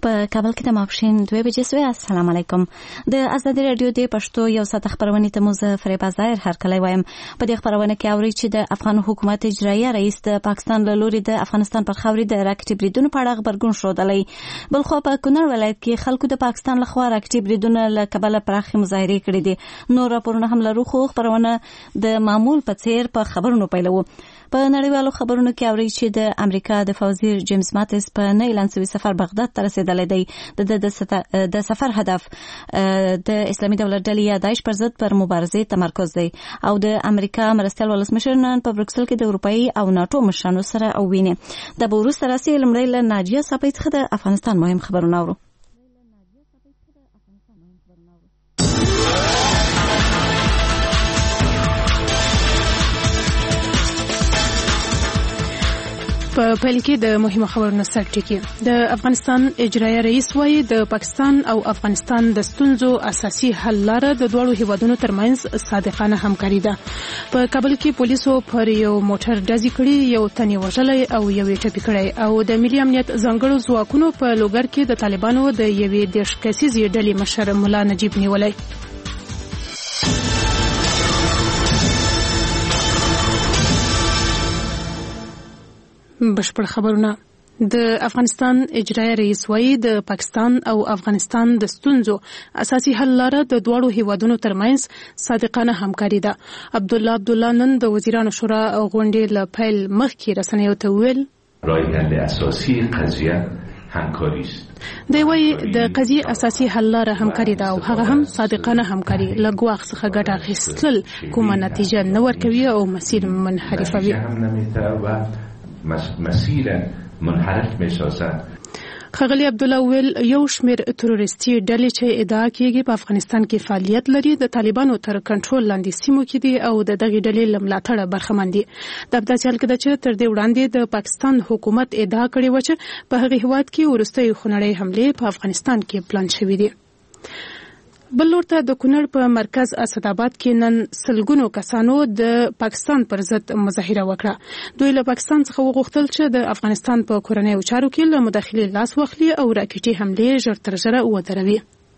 په کابل کې د ماپښین 2 بجې سوې. السلام علیکم. د ازادي رادیو د پښتو یو ساعت خبرونه ته مو زه فریبا ظاهر هرکلی وایم. په دې خبرونه کې اوري چې د افغان حکومت اجرایي رئیس د پاکستان له لوري د افغانستان پر خاورې د راکټي بریدونو په اړه خبرګون ښودلی. بلخو په کونړ ولایت کې خلکو د پاکستان لخوا راکټي بریدونه له کبله پراخې مظاهرې کړې دي. نور راپورونه هم لرو خو خبرونه د معمول په څیر په خبرونو پیلوو. په نړیوالو خبرونو کې اوري چې د امریکا د فوزیر جیمز ماتس په نه اعلان شوي سفر بغداد ته رسیدلی دی. د سفر هدف د اسلامي دولت ډلې یا داعش پر ضد پر مبارزې تمرکز دی او د امریکا مرستیال ولسمشر نن په بروکسل کې د اروپایي او ناټو مشرانو سره وویني. د به وروسته راسي لومړی له ناجیه صافی څخه د افغانستان مهم خبرونه اورو. په پیل کې د مهمو خبرونو سر ټکی. د افغانستان اجرایي رئیس وايي د پاکستان او افغانستان د ستونزو اساسي حل لاره د دوړو هیوادونو ترمنځ صادقانه همکاري ده. په کابل کې پولیسو پر یو موټر ډزې کړي، یو تن یې وژلی او یو یې ټپي کړی او د ملي امنیت ځانګړو ځواکونو په لوګر کې د طالبانو د یوې 10 کسیزې ډلې مشر ملا نجیب نیولی. بشپړ خبرونه. د افغانستان اجرایي رئیس وايي د پاکستان او افغانستان د ستونزو اساسي حل لاره د دوړو هیوادونو ترمنځ صادقانه همکاري ده. عبدالله نن د وزیرانو شورا غونډې له پیل مخکې رسنیو ته وویل راه حل اساسي قضیه همکاری است. دی وايي د قضیې اساسي حل لاره همکاري ده او هغه هم صادقانه همکاري. له ګواښ څخه ګټه اخیستل کومه نتیجه نه ورکوي او مسیر منحرفوي. مسیر منحرف می‌سازد. ښاغلي عبدالله ویل یو شمېر تروریستي ډلې چې ادعا کېږي په افغانستان کې فعالیت لري د طالبانو تر کنټرول لاندې سیمو کې دي او د دغې ډلې له ملاتړه برخمن دي. دا په داسې حال کې ده چې تر دې وړاندې د پاکستان حکومت ادعا کړې وه چې په هغې هېواد کې وروستۍ خونړۍ حملې په افغانستان کې پلان شوي دي. بل لور ته د کونړ په مرکز اسداباد کې نن سلګونو کسانو د پاکستان پر ضد مظاهره وکړه. دوی له پاکستان څخه وغوښتل چې د افغانستان په کورنیو چارو کې له مداخلې لاس واخلي او راکټي حملې ژر تر ژره ودروي.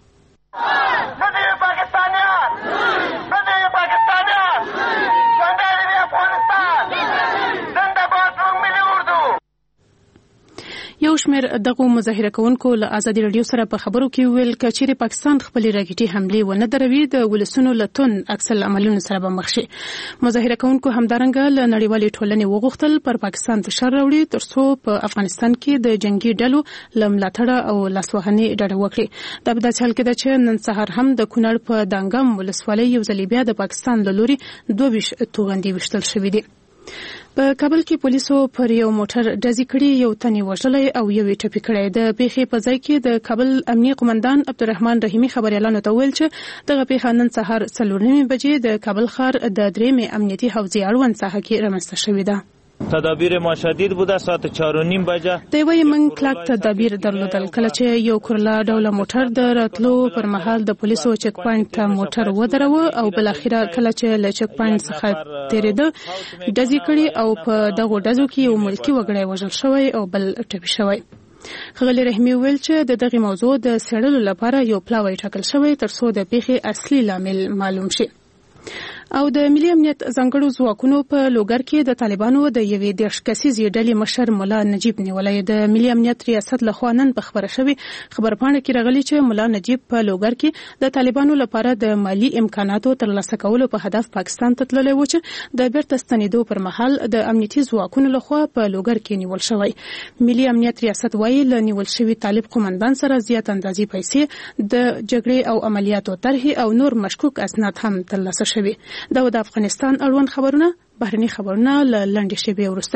یو شمېر دغو مظاهره کوونکو له ازادي رادیو سره په خبرو کې ویل که چیرې پاکستان خپلې راکټي حملې ونه دروي د ولسونو له توند عکس العملونو سره به مخ شي. مظاهره کوونکو همدارنګه له نړیوالې ټولنې وغوښتل پر پاکستان فشار راوړي ترڅو په افغانستان کې د جنگي ډلو له ملاتړه او لاسوهنې ډډه وکړي. دا په داسې حال کې ده چې نن سهار هم د کونړ په دانګام ولسوالۍ یو ځل بیا د پاکستان له لوري 22 توغندي وشتل شوي دي. په کابل کې پولیسو پر یو موټر ډزې کړي، یو تن یې وژلی او یو یې ټپي کړی. د پیښې په ځای کې د کابل امنیه قومندان عبدالرحمن رحیمي خبریالانو ته ویل چې دغه پیښه نن سهار 4:30 بجې د کابل ښار د 3 امنیتي حوزې اړوند ساحه کې رامنځته شوې ده. تدابیر ما شدید بوده. ساعت 4:30 بجه دی وايي موږ کلک تدابیر درلودل. کله چې یو کورلا ډوله موټر د راتلو پر مهال د پولیسو چک پاینټ ته موټر ودروه او بل اخیره کله چې له چک پاینټ څخه تیریده ډزې کړي او په دغو ډزو کې یو ملکي وګړی وژل شوی او بل ټپي شوی. ښاغلي رحیمي ویل چې د دغې موضوع د څېړلو لپاره یو پلاوی ټاکل شوی ترڅو د پیښې اصلي لامل معلوم شي. او د ملي امنیت ځانګړو ځواکونو په لوګر کې د طالبانو د یوې 10 کسیزې ډلې مشر ملا نجیب نیولی. د ملي امنیت ریاست لخوا نن په خبره شوې خبرپاڼه کې راغلي چې ملا نجیب په لوګر کې د طالبانو لپاره د مالی امکاناتو ترلاسه کولو په هدف پاکستان ته تللی و چې د بیرته ستنېدو پر مهال د امنیتي ځواکونو لخوا په لوګر کې نیول شوی. ملي امنیت ریاست وايي له نیول شوي طالب قومندان سره زیات اندازې پیسې، د جګړې او عملیاتو طرحې او نور مشکوک اسناد هم ترلاسه شوي. دا د افغانستان اړوند خبرونه. بهرني خبرونه له لنډې شیبې وروسته.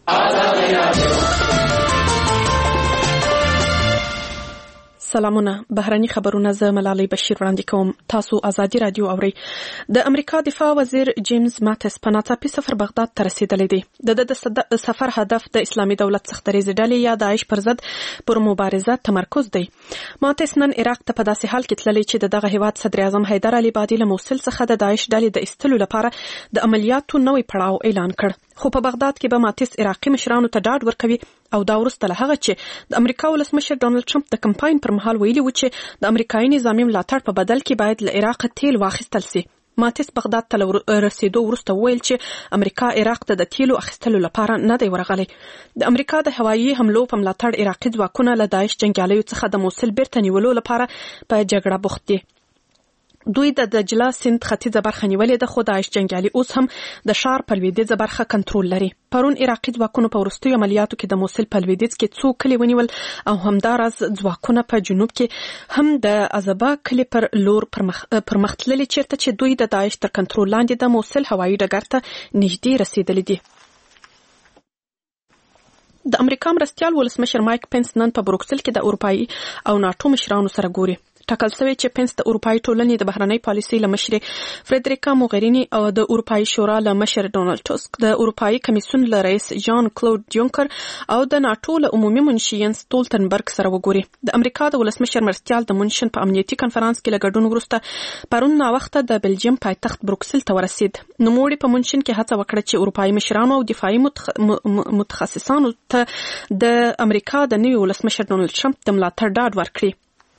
سلامونه. بهرني خبرونه زه ملالۍ بشیر وړاندې کوم. تاسو ازادي رادیو اورئ. د امریکا دفاع وزیر جیمز ماتس په ناڅاپي سفر بغداد ته رسیدلی دی. د سفر هدف د اسلامي دولت سختدریځ ډلې یا داعش پر ضد پر مبارزه تمرکز دی. ماتس نن عراق ته په داسې حال کې تللی چې د دغه هیواد صدر اعظم حیدر علي بادي له موصل څخه د داعش ډلې د ایستلو لپاره د عملیاتو نوی پړاو اعلان کړ. خو په بغداد کې به ماتیس عراقي مشرانو ته ډاډ ورکوي او دا وروسته له هغه چې د امریکا ولسمشر ډونالد ټرمپ د کمپاین پر مهال ویلي و چې د امریکایي نظامي ملاتړ په بدل کې باید له عراق تیل واخیستل سي. ماتیس بغداد ته رسیدو وروسته ویل چې امریکا عراق ته د تیلو اخیستلو لپاره نه دی ورغلی. د امریکا د هوایي حملو په ملاتړ عراقي ځواکونه له داعش جنګیالیو څخه د موصل بیرته نیولو لپاره په جګړه بوخت دي. دوی د دجله سیند ختیځه برخه نیولې ده، خو داعش جنګیالي اوس هم د ښار په لویدیځه برخه کنټرول لري. پرون عراقي ځواکونو په وروستیو عملیاتو کې د موصل په لویدیځ کې څو کلي ونیول او همداراز ځواکونه په جنوب کې هم د ازبا کلي پر لور پرمختللي چیرته چې دوی د داعش تر کنټرول لاندې د موصل هوایي ډګر ته نږدې رسیدلي دي. د امریکا مرستیال ولسمشر مایک پنس نن په بروکسل کې د اروپایي او ناټو مشرانو سره ګوري. ټاکل شوی چې پنس د اروپایي ټولنې د بهرنۍ پالیسۍ له مشرې فریدریکا موغرینی او د اروپایي شورا له مشر ډونالد ټسک، د اروپایي کمیسیون له رئیس جان کلود یونکر او د ناټو له عمومي منشي ینس ستولتنبرګ سره وګوري. د امریکا د ولسمشر مرستیال د مونشن په امنیتي کنفرانس کې له ګډون وروسته پرون ناوخته د بلجیم پایتخت بروکسل ته ورسید. نوموړي په مونشن کې هڅه وکړه چې اروپایي مشرانو او دفاعي متخصصانو ته د امریکا د نوي ولسمشر ډونالد ټرمپ د ملاتړ ډاډ ورکړي.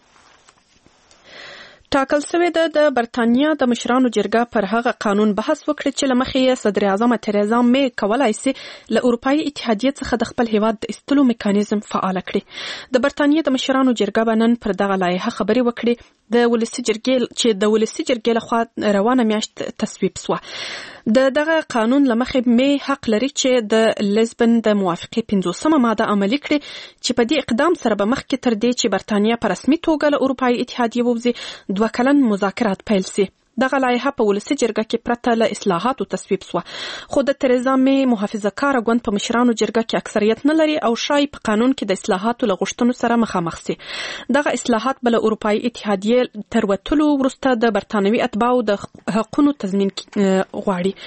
ټاکل شوی د برتانیا د مشرانو جرګه پر هغه قانون بحث وکړي چې له مخې یې صدر اعظم تریزا می کولای شي له اروپایي اتحادیې څخه د خپل هیواد د ایستلو میکانیزم فعال کړي. د برتانیا د مشرانو جرګه به نن پر دغه لایحه خبرې وکړي د ولسي جرګې لخوا روانه میاشت تصویب شوه. دغه قانون لمخې می حق لري چې د لزبن د موافقې 50مه ماده عملي کړي چې په دې اقدام سره به مخکې تر دې چې برتانیا په رسمي توګه له اروپایي اتحادیې ووځي 2 کلن مذاکرات پیل شي. دغه لایحه په ولسي جرګه کې پرته له اصلاحاتو تصویب شوه، خو د تریزا می محافظه‌کاره ګوند په مشرانو جرګه کې اکثریت نه لري او شاید په قانون کې د اصلاحاتو له غوښتنو سره مخامخ شي. دغه اصلاحات بل اروپایي اتحادیې تر وتلو وروسته د برتانوي اتباعو د حقوقو تضمین غواړي.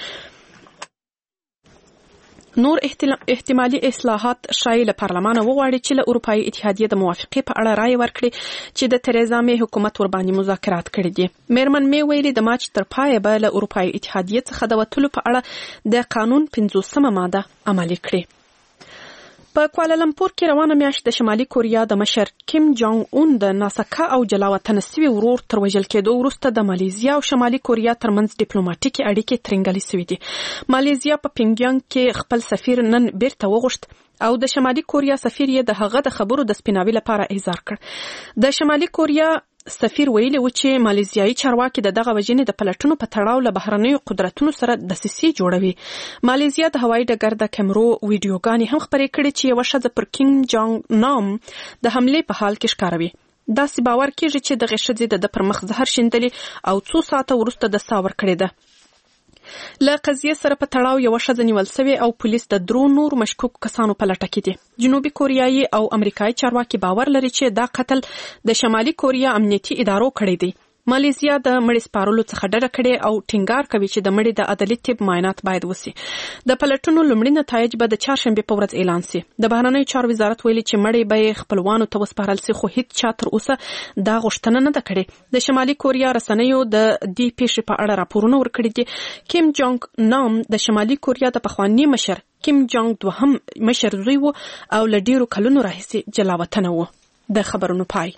نور احتمالي اصلاحات شایي له پارلمانه وغواړي چې له اروپایي اتحادیې د موافقې په اړه رائے ورکړي چې د تریزا می حکومت ورباندې مذاکرات کړي دي. میرمن می ویلي د مارچ تر پایه به له اروپایي اتحادیې څخه د وتلو په اړه د قانون 50مه ماده عملي کړي. په کوالالمپور کې روانه میاشت د شمالي کوریا د مشر کیم جونګ اون د ناسکا او جلاوطن سوي ورور تر وژل کېدو وروسته د مالیزیا او شمالي کوریا ترمنځ ډیپلوماټیکي اړیکې ترنګلې شوې دي. مالیزیا په پینګیانګ کې خپل سفیر نن بیرته وغوښت او د شمالي کوریا سفیر یې د هغه د خبرو د سپیناوي لپاره احضار کړ. د شمالي کوریا سفیر ویلي و چې مالیزیایي چارواکي دغه وژنې د پلټنو په تړاو له بهرنیو قدرتونو سره دسیسې جوړوي. مالیزیا د هوایي ډګر د کیمرو ویډیوګانې هم خپرې کړې چې یوه ښځه پر کینګ جونګ نام د حملې په حال کې ښکاروي. داسې باور کېږي چې دغه ښځې د پر مخ زهر شیندلي او څو ساعته وروسته د ساه ورکړې ده. له قضیې سره په تړاو یوه ښځه نیول شوې او پولیس د 3 نورو مشکوکو کسانو په لټه کې دي. جنوبي کوریایي او امریکایي چارواکي باور لري چې دا قتل د شمالي کوریا امنیتي ادارو کړی دی. مالیزیا د مړي سپارلو څخه ډډه کړې او ټینګار کوي چې د مړي د عدلي طب معاینات باید وشي. د پلټنو لومړي نتایج به د چهارشنبې په ورځ اعلان شي. د بهرنیو چارو وزارت ویلي چې مړي به خپلوانو ته وسپارل شي، خو هیڅ چا تر اوسه دا غوښتنه نه ده کړې. د شمالي کوریا رسنیو د دې پیښې په اړه راپورونه ورکړي دي. کیم جونګ نام د شمالي کوریا د پخواني مشر کیم جونګ دوهم مشر زوی و او له ډیرو کلونو راهیسې جلاوطن و. د خبرونو پای.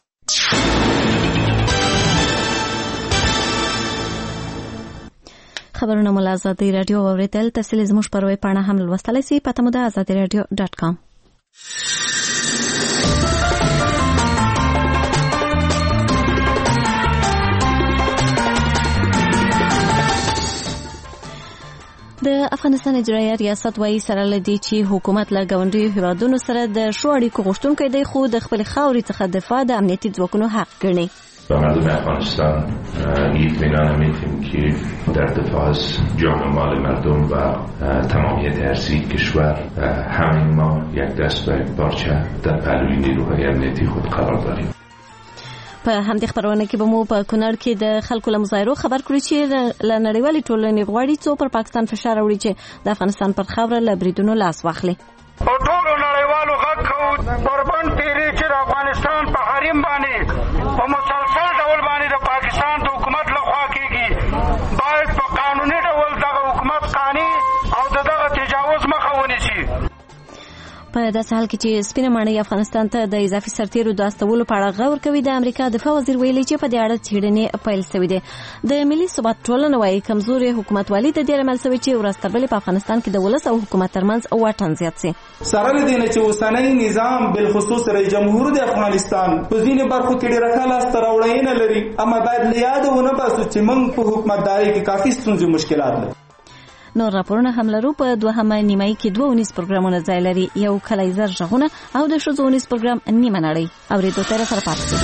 خبرونه مو له ازادي رادیو اوریدل. تفصیل زموږ په ویب پاڼه هم لوستلای شئ. پته مو ده azadiradio.com. د افغانستان اجرایه ریاست وايي سره لدی چې حکومت له ګاونډیو هیوادونو سره د شو اړیکو غوښتونکی دی، خو د خپل خاورې څخه دفاع د امنیتي ځواکونو حق ګڼي. و مردم افغانستان اطمینان میدیم که در دفاع از جان و مال مردم و تمامیت ارضی کشور همه ما یک دست و یک پارچه در پهلوی نیروهای امنیتی خود قرار داریم. په همدې خبرونه کې به مو په کونړ کې د خلکو له مظاهرو خبر کړی چې له نړیوالې ټولنې غواړي څو پر پاکستان فشار راوړي چې د افغانستان پر خاوره له بریدونو لاس واخلي. او ټولو نړیوالو غږ کوو قربان تیری چې د افغانستان په حریم باندې په مسلسل ډول باندې د پاکستان د حکومت لخوا کېږي. باید په قانوني ډول دغه حکومت قانع او دغه په داسې حال کې چې سپینه ماڼۍ افغانستان ته د اضافي سرتیرو د استولو په اړه غور کوي، د امریکا دفاع وزیر ویلي چې په دې اړه څېړنې پیل شوې دي. د ملي ثبات ټولنه وايي کمزوري حکومتولي د دې لامل شوی چې ورځ تر بلې په افغانستان کې د ولس او حکومت ترمنځ واټن زیات شي. سره له دې نه چې اوسنی نظام بالخصوص رئیس جمهور د افغانستان په ځینې برخو کې ډېره ښه لاسته راوړنې لري، اما باید له یاده ونه باسو چې موږ په حکومتدارۍ کې کافي ستونزې مشکلات لرو. نور راپورونه هم لرو. په دوهمه نیمایي کې 2 پروګرامونه ځای لري، یو کلی زر غږونه او د ښځو 19 پروګرام نیمه نړۍ. اورېدو ته سره پاتې شئ.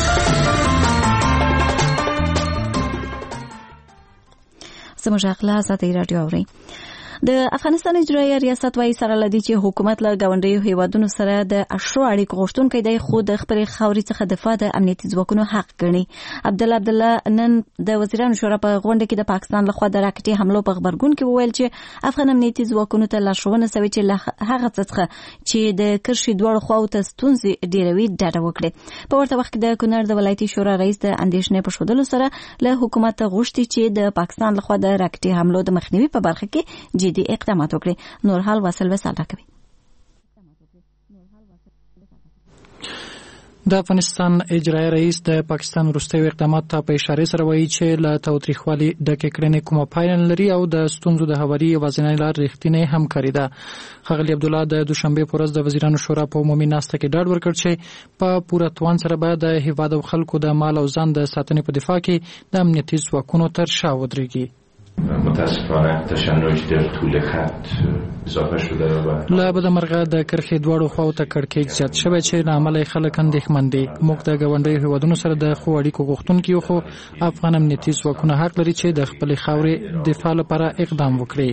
زموږ اخلا آزادي رادیو اوري. د افغانستان اجرایي ریاست وايي سره لدی چې حکومت له ګاونډیو هیوادونو سره د اشرو اړیکو غوښتونکی دی، خو د خپل خاوري څخه دفاع د امنیتي ځواکونو حق ګڼي. عبدالله نن د وزیرانو شورا په غونډه کې د پاکستان لخوا د راکټي حملو په خبرګون کې وویل چې افغان امنیتي ځواکونو ته لارښوونه شوې چې له هغه څخه چې د کرښې دواړو خواو ته ستونزې ډیروي ډډه وکړي. په ورته وخت کې د کونړ د ولایتي شورا رئیس د اندېښنې په ښودلو سره له حکومت غوښتي چې د پاکستان لخوا د راکټي حملو د مخنیوي په برخه کې جدي اقدامات وکړي. نور حال واصل وسال راکوي. د افغانستان اجرایي رئیس د پاکستان وروستیو اقدامات ته په اشاره سره وایي چې له تاوتریخوالي ډکې کړنې کومه پایله لري او د ستونزو د هواري یوازینۍ لار رښتینې همکاري ده. ښاغلي عبدالله د دوشنبه په ورځ د وزیرانو شورا په عمومي ناسته کې ډاډ ورکړ چې په پوره توان سره به د هیواد او خلکو د مال او ځان د ساتنې په دفاع کې د امنیتي ځواکونو تر شا ودرېږي. متاسفانه تشنج در طول خط اضافه شده و لا بدمرغه د کرخې دواړو خواو ته کړکېچ زیات شوی چې له امله خلک اندېښمن دي. موږ د ګاونډیو هیوادونو سره د ښو اړیکو غوښتونکي یو، خو افغان امنیتي ځواکونه حق لري چې د خپلې خاورې دفاع لپاره اقدام وکړي.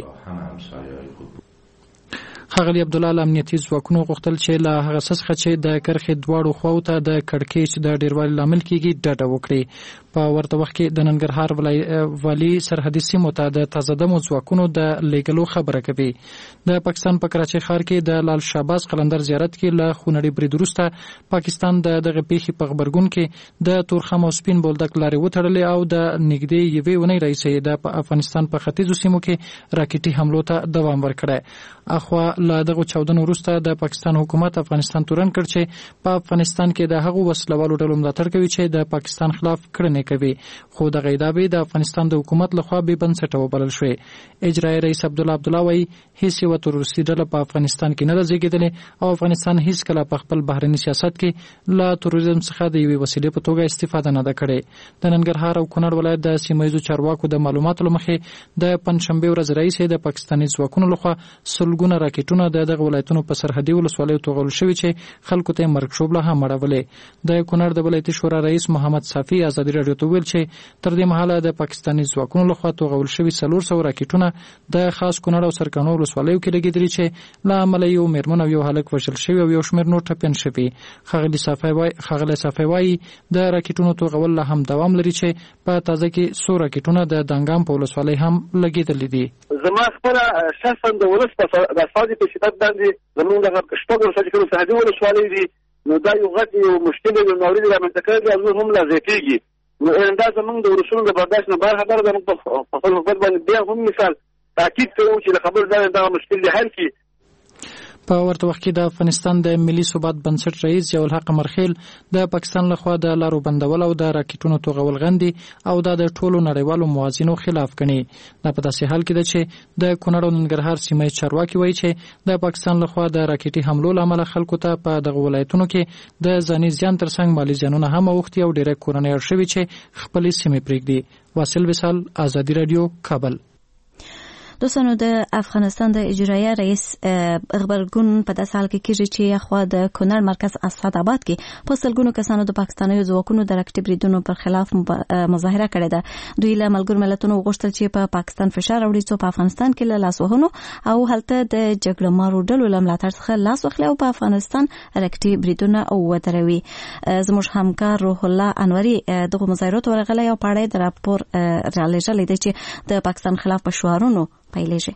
ښاغلي عبدالله له امنیتي ځواکونو غوښتل چې له هغه څه څخه چې د کرښې دواړو خواو ته د کړکېچ د ډیروالي لامل کېږي ډډه وکړي. په ورته وخت کې د ننګرهار والي سرحدي سیمو ته د تازه دمو ځواکونو د لیږلو خبره کوي. د پاکستان په کراچۍ ښار کې د لال شهباز قلندر زیارت کې له خونړي برید وروسته پاکستان د دغه پیښې په خبرګون کې د تورخم او سپین بولدک لارې وتړلې او د نږدې یوې اونۍ راهیسې د افغانستان په ختیځو سیمو کې راکټي حملو ته دوام ورکړی. اخوا له دغه چاودنو وروسته د پاکستان حکومت افغانستان تورن کړ چې په افغانستان کې د هغو وسلوالو ډلو ملاتړ کوي چې د پاکستان خلاف کړنې کوي، خو د غیدابې د افغانستان د حکومت لخوا بې بنسټه وبلل شوې. اجرایي رئیس عبدالله وایي هیڅ یوه تروریستي ډله په افغانستان کې نه ده زېږېدلې او افغانستان هیڅ کله په خپل بهرني سیاست کې له تروریزم څخه د یوې وسیلې په توګه استفاده نه ده کړې. د ننګرهار او کونړ ولایت د سیمه ییزو چارواکو د معلوماتو له مخې د پنجشنبې ورځ راهیسې د پاکستاني ځواکونو لخوا سلګونه راکټونه د دغه ولایتونو په سرحدي ولسوالیو توغول شوي چې خلکو ته مرګ شوبله هم اړولې. د کونړ د ولایتي شورا رئیس محمد صافي ازادي راډیو ته ویل چې تر دې مهاله د پاکستاني ځواکونو لخوا توغول شوي 400 راکټونه د خاص کونړ او سرکانو ولسوالیو کې لګېدلي چې له امله یو میرمن او یو هلک وژل شوي او یو شمېر نور ټپیان شوي. ښاغلي صافي وایي د راکټونو توغول لا هم دوام لري چې په تازه کې 100 راکټونه د دانګام په ولسوالۍ هم لګېدلي دي. زما خپله شخصا د ولس په فاضي په شدت باندې زموږ دغه شپږ ولسوالیو سرحدي ولسوالۍ دي، نو دا یو غټ یو مشکل یو ناورین رامنځته کړی دی او نور هم لا زیاتېږي. نو دا زموږ د ولسونو د برداشت نه بهر خبره ده. موږ په خپل حکومت باندې بیا هم مثال تاکید کوو چې د خبرو ځای دغه مشکل دی حل کړي. په ورته وخت کې د افغانستان د ملي ثبات بنسټ رئیس ضیاء الحق مرخیل د پاکستان لخوا د لارو بندول او د راکټونو توغول غندي او د ټولو نړیوالو موازینو خلاف ګڼي. دا په داسې حال کې ده چې د کونړ او ننګرهار سیمه چارواکي وایي چې د پاکستان لخوا د راکټي حملو لامل خلکو ته په دغه ولایتونو کې د ځاني زیان ترڅنګ مالی زیانونه هم اوښتي او ډېر کورنۍ اړ شوي چې خپلې سیمې پرېږدي. واصل وصال، آزادي رادیو، کابل. دوستانو د افغانستان د اجرایي رئیس خبرګون په داسې حال کې کېږي چې اخوا د کونړ مرکز اسعد آباد کې په سلګونو کسانو د پاکستاني ځواکونو د راکټي بریدونو پر خلاف مظاهره کړې ده. دوی له ملګرو ملتونو غوښتل چې په پاکستان فشار راوړي څو په افغانستان کې له لاس وهنو او هلته د جګړه مارو ډلو له ملاتړ څخه لاس واخلي او په افغانستان راکټي بریدونه ودروي. زموږ همکار روح الله انوري دغه مظاهرات ورغلی او پاړې د راپور رالیږلی دی چې د پاکستان خلاف په شعارونو پیلېږي.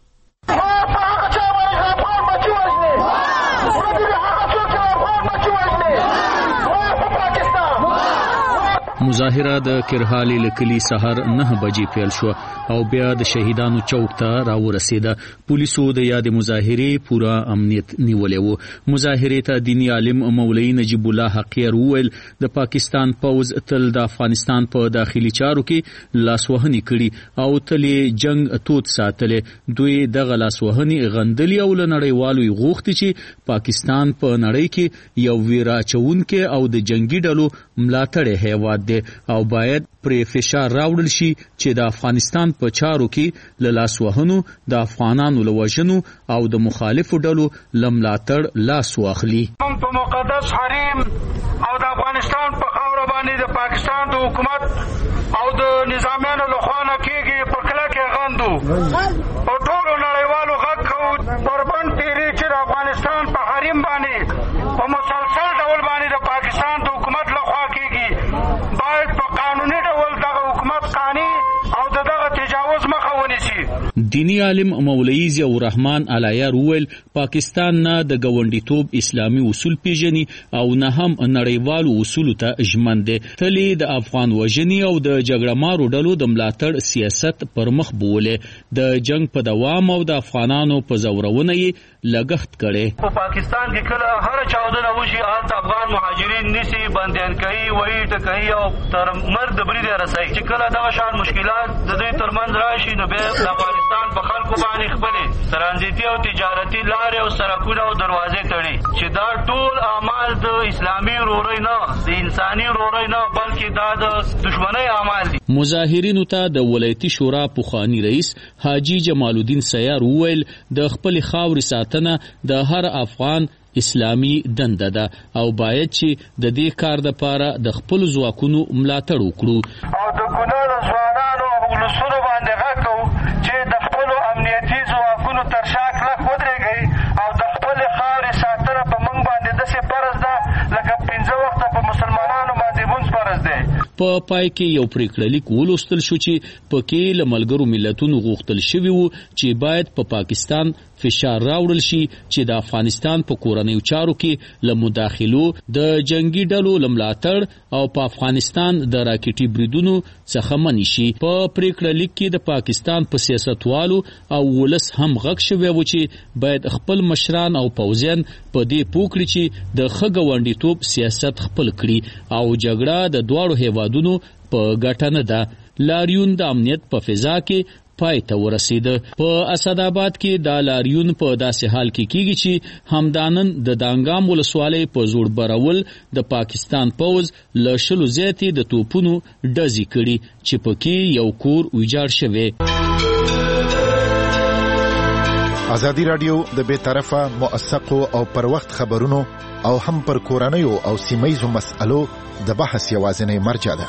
مظاهره د کرهالي لکلي سحر 9 بجې پیل شو او بیا د شهیدانو چوک ته راورسېده. پولیسو د یاد مظاهره پورا امنیت نیولې وو. مظاهره ته دینی عالم مولوی نجیب الله حقیر وویل د پاکستان پوز تل د افغانستان په داخلي چارو کې لاسوهنی کړي او تل جنگ توت ساتلې. دوی دغه لاسوهنی غندلي او لنړیوالو غوښتي چې پاکستان په نړۍ کې یو ویرا چونکې او د جنگي ډلو ملاتړ هیواد دی او باید پرې فشار راوړل شي چې د افغانستان په چارو کې له لاسوهنو د افغانانو له وژنو او د مخالفو ډلو له ملاتړ لاس واخلي. په مقدس حریم او د افغانستان په خاوره باندې د پاکستان د حکومت او د نظامیانو له خوا نه کېږي په کلکه غندو او ټولو نړیوالو غږ کوو بربند تیری چې د افغانستان په حریم باندې په مسلسل ډول باندې د پاکستان د حکومت له خوا کېږي باید په قانوني ډول دغه حکومت قانی او دغه تجاوز مخه ونیسي. دینی عالم مولوی ضیاء الرحمن علایار وویل پاکستان نه د ګوندیتوب اسلامي اصول پیژني او نه هم نړیوالو اصولو ته ژمن دی. تل د افغان وژنې او د جګړه مارو ډلو د ملاتړ سیاست پر مخ بولې. د جنگ په دوام او د افغانانو په زورونه یې لګښت کړي. په پاکستان کې کله هر چاودنه وشي هلته افغان مهاجرین نیسي بندیان کوي وایي ټکوي او تر مرګ د برید رسوي. چې کله دغه شان مشکلات د دوی ترمنځ راشي نو بیا د افغانستان په خلکو باندې خپلې ترانزیتي او تجارتي لارې او سړکونه او دروازې تړي چې دا ټول اعمال د اسلامي ورورۍ نه د انساني ورورۍ نه بلکې دا د دشمنۍ اعمال دي. مظاهرینو ته د ولایتي شورا پخوانی رئیس حاجی جمال الدین سیار وویل د خپل خاورې ساتنه د هر افغان اسلامي دنده ده او باید چې د دې کار لپاره د خپل ځواکونو ملاتړ وکړو او د ګناهونو ځوانانو او ولسونو باندې غږ کوو چې د خپلو امنیتي ځواکونو تر شا کلک ودرېږئ او د خپلې خاورې ساتنه په موږ باندې داسې فرض ده لکه 15 وخته په مسلمانانو باندې مونځ فرض دی. په پای کې یو پریکړلیک ولوستل شو چې پکې له ملګرو ملتونو غوښتل شوی وو چې باید په پاکستان فشار راوړل شي چې د افغانستان په کورنیو چارو کې له مداخلو د جنگي ډلو له ملاتړ او په افغانستان د راکټي بریدونو څخه منع شي. په پریکړلیک کې د پاکستان په سیاستوالو او ولس هم غږ شوی و چې باید خپل مشران او پوځیان په دې پوه کړي چې د ښه ګاونډیتوب سیاست خپل کړي او جګړه د دواړو هیوادونو په ګټه نه ده. لاریون د امنیت په فضا کې پای ته ورسید. په اسداباد کې دا لاریون په داسې حال کې کیږي چې همدانن د دانګام ولسوالۍ په زوړ برول د پاکستان پوز له شلو زیاتې د توپونو ډزې کړي چې پکې یو کور ویجاړ شوی. ازادي رادیو د بے طرفه موثقو او پر وخت خبرونو او هم پر کورنیو او سیمایزو مسألو د بحث یوازینی مرجع ده.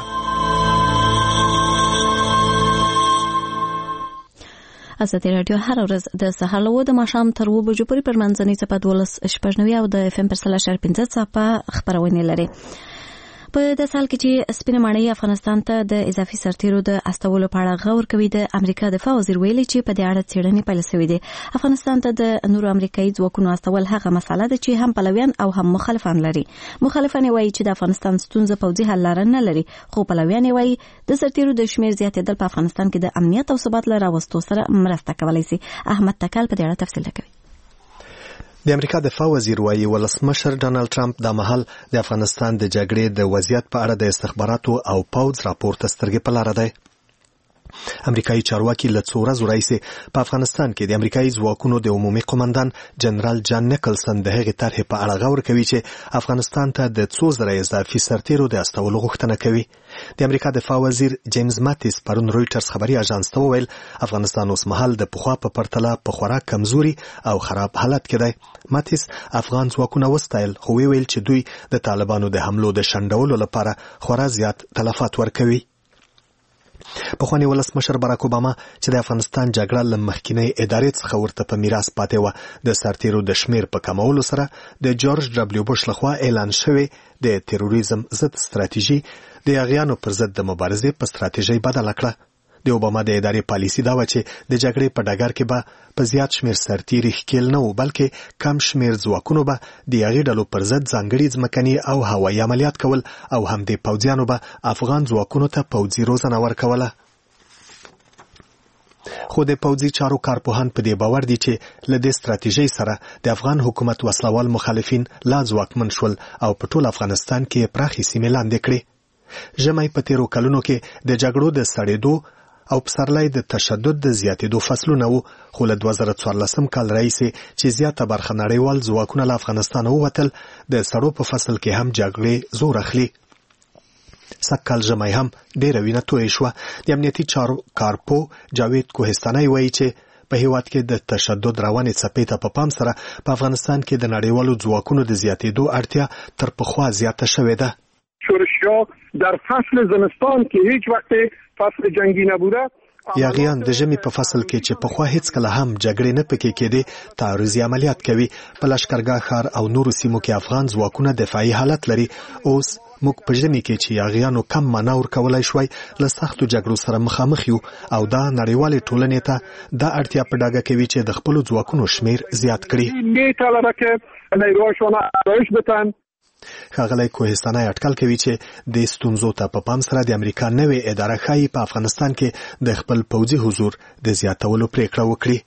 ازادي رادیو هر ورځ د سهار له 9 د ماښام تر 2 بجو پورې پر منځنۍ څپه 12 او د FM پر 3.15 څپه خبرونه لري. په د سال کې چې سپینه ماڼۍ افغانستان ته د اضافي سرتیرو د استولو په اړه غور کوي د امریکا دفاع وزیر ویلي چې په دې اړه څېړنې پیل شوې دي. افغانستان ته د نورو امریکایي ځواکونو استول هغه مسله ده چې هم پلویان او هم مخالفان لري. مخالفان وایي چې د افغانستان ستونزه پوځي حل لاره نه لري خو پلویان وایي د سرتیرو د شمیر زیاتېدل په افغانستان کې د امنیت او ثبات لپاره راوستو سره مرسته کولی شي. احمد تکل په دې اړه تفصیل کوي. د امریکا دفاع وزیر وايي ولسمشر ډانلډ ټرمپ د مهال د افغانستان د جګړې د وضعیت په اړه د استخباراتو او پوځ راپور ته سترګې په لاره دی. امریکایي چارواکي له څو ورځو راهیسې په افغانستان کې د امریکایي ځواکونو د عمومي قومندان جنرال جان نیکلسن د هغې طرحې په اړه غور کوي چې افغانستان ته د 2000 اضافي سرتیرو د استولو غوښتنه کوي. د امریکا دفاع وزیر جیمز ماتیس پرون رویټرز خبري اژانس ته وویل افغانستان اوس مهال د پخوا په پرتله په خورا کمزوري او خراب حالت کې دی. ماتیس افغان ځواکونه وستایل خو ویل چې دوی د طالبانو د حملو د شنډولو لپاره خورا زیات تلفات ورکوي. پخوانی ولسمشر باراک اوباما چې د افغانستان جګړه له مخکینۍ ادارې څخه ورته په میراث پاتې وه د سرتیرو د شمیر په کمولو سره د جورج ډبلیو بوش لخوا اعلان شوی د تروریزم ضد ستراتیژي د اغیانو پر ضد د مبارزې په ستراتیژۍ بدله کړه. د اوباما د ادارې پالیسي دا و چې د جګړې په ډګر کې به په زیات شمیر سرتیري ښکیل نه وو بلکې کم شمیر ځواکونو به د هغې ډلو پر ضد ځانګړي ځمکني او هوایي عملیات کول او همدې پوځیانو به افغان ځواکونو ته پوځي روزنه ورکوله. خو د پوځي چارو کارپوهان په دې باور دي چې له دې ستراتیژۍ سره د افغان حکومت وسلوال مخالفین لا ځواکمن شول او په ټول افغانستان کې پراخې سیمې لاندې کړې. ژمی په تیرو کلونو کې د جګړو د سړېدو او پسرلی د تشدد د زیاتېدو فصلونه وو، خو له 2014 کال راهیسې چې زیاته برخه نړیوال ځواکونه له افغانستانه ووتل، د سړو په فصل کې هم جګړې زور اخلي. سږکال ژمی هم ډېره وینه تویې شوه. د امنیتي چارو کارپو جاوید کوهستانی وایي چې په هیواد کې د تشدد روانې څپې ته په پام سره په افغانستان کې د نړیوالو ځواکونو د زیاتېدو اړتیا تر پخوا زیاته شوې ده. شورش‌ها در فصل زمستان که هیچ وقت فصل جنگی نبوده، یاغیان د ژمي په فصل کې چې پخوا هیڅ کله هم جګړې نه پکې کېدې تعرضي عملیات کوي. په لښکرګاه ښار او نورو سیمو کې افغان ځواکونه دفاعي حالت لري. اوس موږ په ژمي کې چې یاغیانو کم مانور کولای شوای له سختو جګړو سره مخامخ یو او دا نړیوالې ټولنې ته دا اړتیا په ډاګه کوي چې د خپلو ځواکونو شمیر زیات کړي. ښاغلی کوهستانی اټکل کوي چې د ستونزو ته په پام سره د امریکا نوې اداره ښایي په افغانستان کې د خپل پوځي حضور د زیاتولو پریکړه وکړي.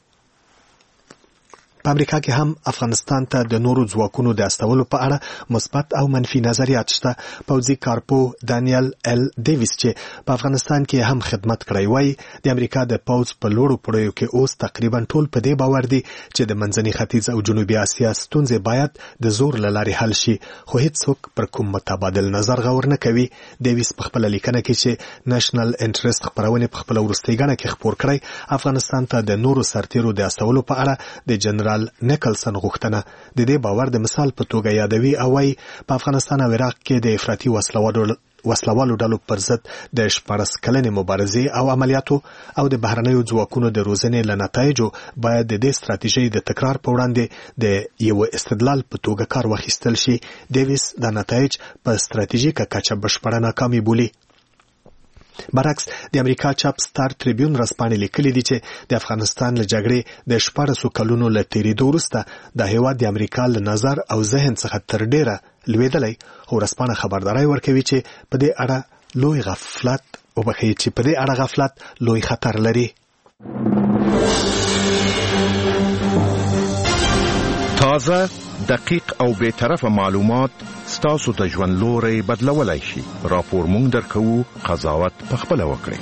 په امریکا کې هم افغانستان ته د نورو ځواکونو د استولو په اړه مثبت او منفي نظریات شته. پوځي کارپو دانیل ال دیویس چې په افغانستان کې هم خدمت کړی وایي د امریکا د پوځ په لوړو پوړیو کې اوس تقریبا ټول په دې باور دي چې د منځني ختیځ او جنوبي اسیا ستونزې باید د زور له لارې حل شي، خو هیڅوک پر کوم متبادل نظر غور نه کوي. دیویس په خپله لیکنه کې چې نېشنل انټرست خپرونې په خپله وروستۍ ګڼه کې خپور کړی، افغانستان ته د نورو سرتیرو د استولو په اړه د جنرال نیکلسن غوښتنه د دې باور د مثال په توګه یادوي او وايي په افغانستان او عراق کې د افراطي وسلوالو ډلو پر ضد د 14 کلنې مبارزې او عملیاتو او د بهرنیو ځواکونو د روزنې له نتایجو باید د دې ستراتیژۍ د تکرار په وړاندې د یو استدلال په توګه کار واخیستل شي. دیویس دا نتایج په ستراتیژیکه کچه بشپړه ناکامي بولي. برعکس د امریکا چاپ ستار تریبیون ورځپاڼې لیکلي دي چې د افغانستان له جګړې د 14 کلونو له تېرېدو وروسته د هېواد د امریکا له نظر او ذهن څخه تر ډېره لوېدلی، خو ورځپاڼه خبرداری ورکوي چې په دې اړه غفلت لوی خطر لري. تازه، دقیق او بی‌طرفه معلومات ستاسو د ژوند لوري بدلولای شي. راپور مونږ درکو، قضاوت پخپله وکړئ.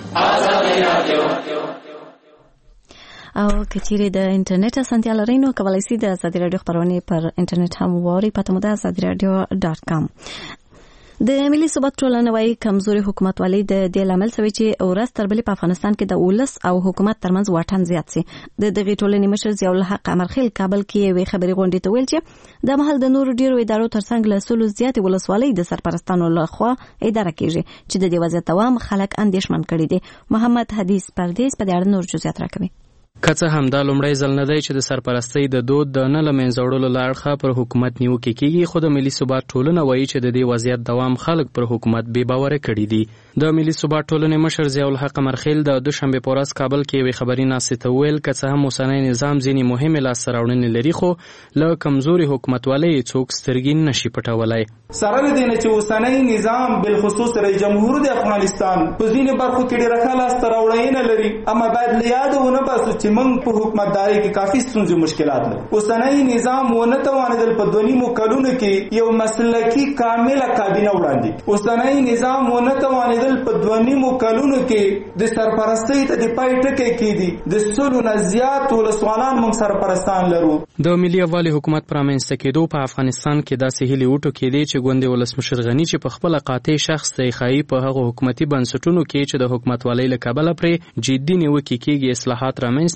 او کچېرې د انټرنیټ اسانتیا لرئ نو کولی شئ د ازادي راډیو خپرونې پر انټرنیټ هم واورئ. پته مو ده azadiradio.com. د ملي ثبات ټولنه وايي کمزوري حکومتولي د دې لامل شوی چې ورځ تر بلې په افغانستان کې د ولس او حکومت ترمنځ واټن زیات سي. د دغې ټولنې مشر ضیاء الحق امرخیل کابل کې یوې خبري غونډې ته ویل چې د مهال د نورو ډیرو ادارو ترڅنګ له سلو زیاتې ولسوالۍ د سرپرستانو لخوا اداره کیږي چې د دې وضعیت دوام خلک اندېښمن کړي دي. محمد حدیث پردیس په دې اړه نور جزئیات راکوي. که څه هم دا لومړی ځل نه دی چې د سرپرستۍ د دود د نه له منځه وړلو له اړخه پر حکومت نیوکې کېږي، خو د ملي ثبات ټولنه وایي چې د دې وضعیت دوام خلک پر حکومت بې باوره کړي دي. د ملي ثبات ټولنې مشر ضیاء الحق امرخیل د دوشنبې په ورځ کابل کې یوې خبري ناستې ته وویل که څه هم اوسنی نظام ځینې مهمې لاسته راوړنې لري، خو له کمزوري حکومتولۍ څوک سترګې نشي پټولی. سره له دې نه چې اوسنی نظام بالخصوص رئیس جمهور د افغانستان په ځینې برخو کې ډېره ښه لاسته راوړنې لري، اما باید له یاده ونه باسو چې موږ په حکومتدارۍ کې کافي ستونزې مشکلات لري. اوسنی نظام ونه توانېدل په 2.5 کلونو کې یو مسلکي کامله کابینه وړاندې. اوسنی نظام ونه توانېدل په 2.5 کلونو کې د سرپرستۍ ته د پای ټکی کېدی. د 100 نه زیات ولسوالان موږ سرپرستان لرو. د ملي یووالي حکومت پر رامنځته کېدو په افغانستان کې داسې هیلې وټوکېدې چې ګوندې ولسمشر غني چې په خپله قاطع شخص دی ښایي په هغو حکومتي بنسټونو کې چې د حکومتولۍ له کبله پرې جدي نیوکې کېږي اصلاحات رامنځته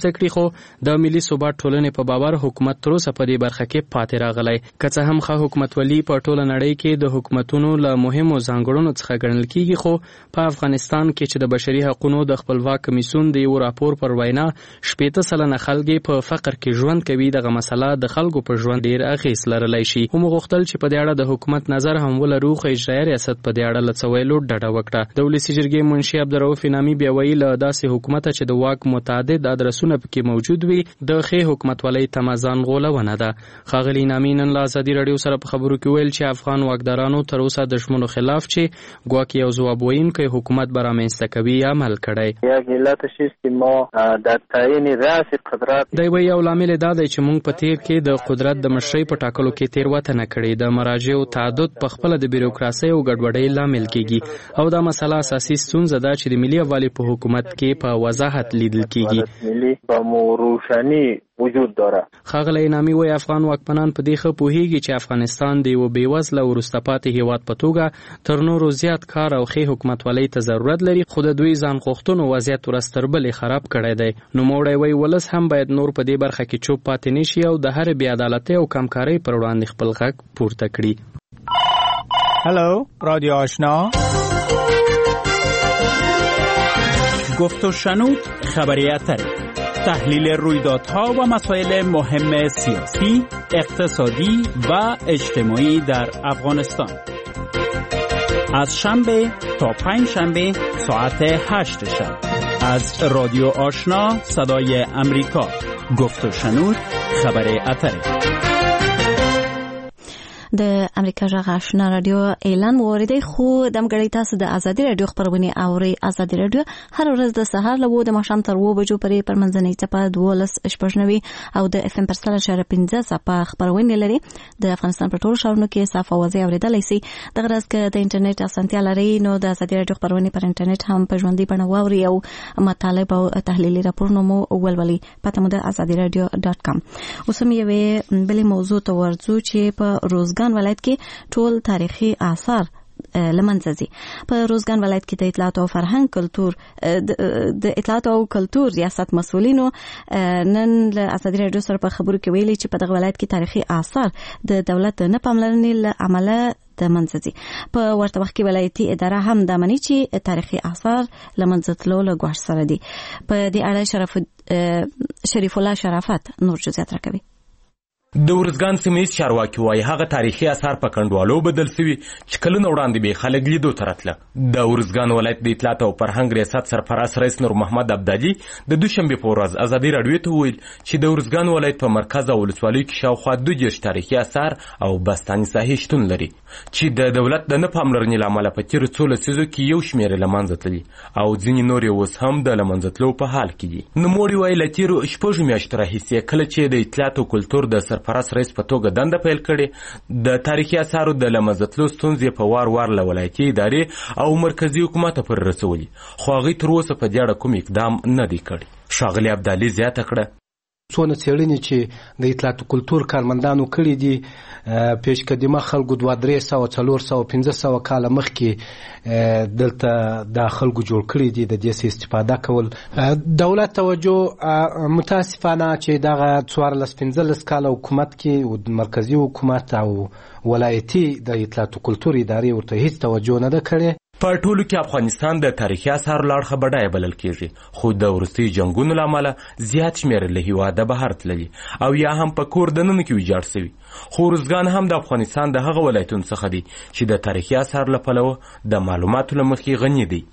رامنځته کړي، خو د ملي ثبات ټولنې په باور حکومت تر اوسه په دې برخه کې پاتې راغلی. که څه هم ښه حکومتولي په ټوله نړۍ کې د حکومتونو له مهمو ځانګړنو څخه ګڼل کیږي، خو په افغانستان کې چې د بشري حقوقو د خپلواک کمیسیون د یو راپور پر وینا 80% خلک په فقر کې ژوند کوي، دغه مسله د خلکو په ژوند ډیر اغیز لرلی شي. هم غوښتل چې په دې اړه د حکومت نظر هم ولرو، خو اجرایي ریاست په دې اړه له څه ویلو ډډه وکړه. د ولسي جرګې منشي عبدالرؤف انعامي بیا ویل داسې حکومت چې د واک متعدد ادرسونه پکې موجود وي د ښې حکومتولۍ تمازان غولونه ده. ښاغلي انعامي نن له ازادي راډیو سره په خبرو کې ویل چې افغان واکدارانو تر اوسه د ژمنو خلاف چې ګواکې یو ځواب ویونکی حکومت به رامنځته کوي عمل کړی. یک علت شیست ما در تعیین رأس قدرت دی وی یو لامل دا دی چې موږ په تیر کې د قدرت د مشرۍ په ټاکلو کې تېروتنه کړې. د مراجعو تعدد په خپل د بیروکراسۍ او ګډوډۍ لامل کیږي او دا مسله اساسي ستونزه ده چې د ملي یووالي په حکومت کې په وضاحت لیدل کیږي. ملي په روشنی وجود داره. ښاغلی انعامي وایي افغان واکمنان په دې ښه پوهیږي چې افغانستان د یو بېوزله وروسته پاتې هیواد په توګه تر نورو زیات کار او ښې حکومتولۍ ته ضرورت لري، خو د دوی ځان غوښتنو وضعیت ورځ تر بلې خراب کړی دی. نوموړی وایي ولس هم باید نور په دې برخه کې چوپ پاتې نه شي او د هرې بېعدالتۍ او کمکارۍ پر وړاندې خپل غږ پورته کړي. هلو رادیو آشنا، گفت و شنود خبری اتری، تحلیل رویدادها و مسائل مهم سیاسی، اقتصادی و اجتماعی در افغانستان. از شنبه تا پنجشنبه ساعت 8 شب از رادیو آشنا صدای امریکا. گفت و شنود خبر اتری. د امریکا غږ آشنا رادیو اعلان وریدي، خو دمګړی تاسو د ازادي رادیو خبرونه اوري. ازادي رادیو هر ورځ د سهار له 2 د ماښام تر 2 بجو پورې پر منځنۍ ټاپه 12:90 او د اف ام پر 3.15 په خبرونه لري. د افغانستان په ټولو ښارونو کې صاف اوازې اوریدلای شي. د غرض کې د انټرنیټ اسانتیا لري نو د ازادي رادیو خبرونه پر انټرنیټ هم په ژوندۍ بڼه واوري او مطالب او تحلیلي راپورونه مو ولولي. پته مو د azadiradio.com. اوس هم یو بل موضوع ته ورځو چې په روزګان ولایت کې ټول تاریخي آثار لمنځه ځي. په روزګان ولایت کې د اطلاعات او فرهنګ کلتور د اطلاعات او کلتور ریاست مسؤلینو نن له ازادي رادیو سره په خبرو کې ویلي چې په دغه ولایت کې تاریخي آثار د دولت نه پاملرنې له امله د منځه ځي. په ورته وخت کې ولایتي اداره هم د مني چې تاریخي آثار لمنځه تلو له ګواښ سره دي. په دې اړه شریف الله شرافت نور جزئیات راکوي. د ورزګان سیمې چارواکي وايي هغه تاریخي آثار په کندوالو بدل شوي چې کلونه وړاندې به خلک لیدو ته راتله. د ورزګان ولایت د اطلاعات او فرهنګ ریاست سرپرست رئیس نور محمد عبدالي د دوشنبه په ورځ ازادي راډیو ته ویل چې د ورزګان ولایت په مرکز او ولسوالۍ کې شاوخوا 2 تاریخي آثار او بستاني ساحې شتون لري چې د دولت د نه پاملرنې له امله په تیرو څو لسیزو کې یو شمېر له منځه تللي او ځینې نور اوس هم د له منځه تلو په حال کې دي. نوموړي وایي له تیرو 6 میاشتو راهیسې کله چې د اطلاعات او کلتور د سرپرست رئیس په توګه دنده پیل کړي د تاریخي آثارو د له منځه تلو ستونزې په وار له ولایتي ادارې او مرکزي حکومت پورې رسولي، خو هغوی تر اوسه په دې اړه کوم اقدام نه دی کړی. ښاغلي عبدالي زیاته کړه څونه څېړنې چې د اطلاعات کلتور کارمندانو کړي دي پیشقدمه خلکو 200-300-400-500 کاله مخکې دلته د خلکو جوړ کړي دي د دې استفاده کول. دولت توجه متاسفانه چې دغه 14-15 کاله حکومت کې مرکزی حکومت او ولایتي د اطلاعات کلتور ادارې ورته هیڅ توجه نه ده کړې. په ټولو کې افغانستان د تاریخي آثارو له اړخه بډایه بلل کېږي، خو د وروستي جنګونو له امله زیات شمېر له هېواده بهر تللي او یا هم په کور دننه کې ویجاړ شوي. خو ارزګان هم د افغانستان د هغه ولایتونو څخه دی چې د تاریخي آثارو له پلوه د معلوماتو له مخې غني دی.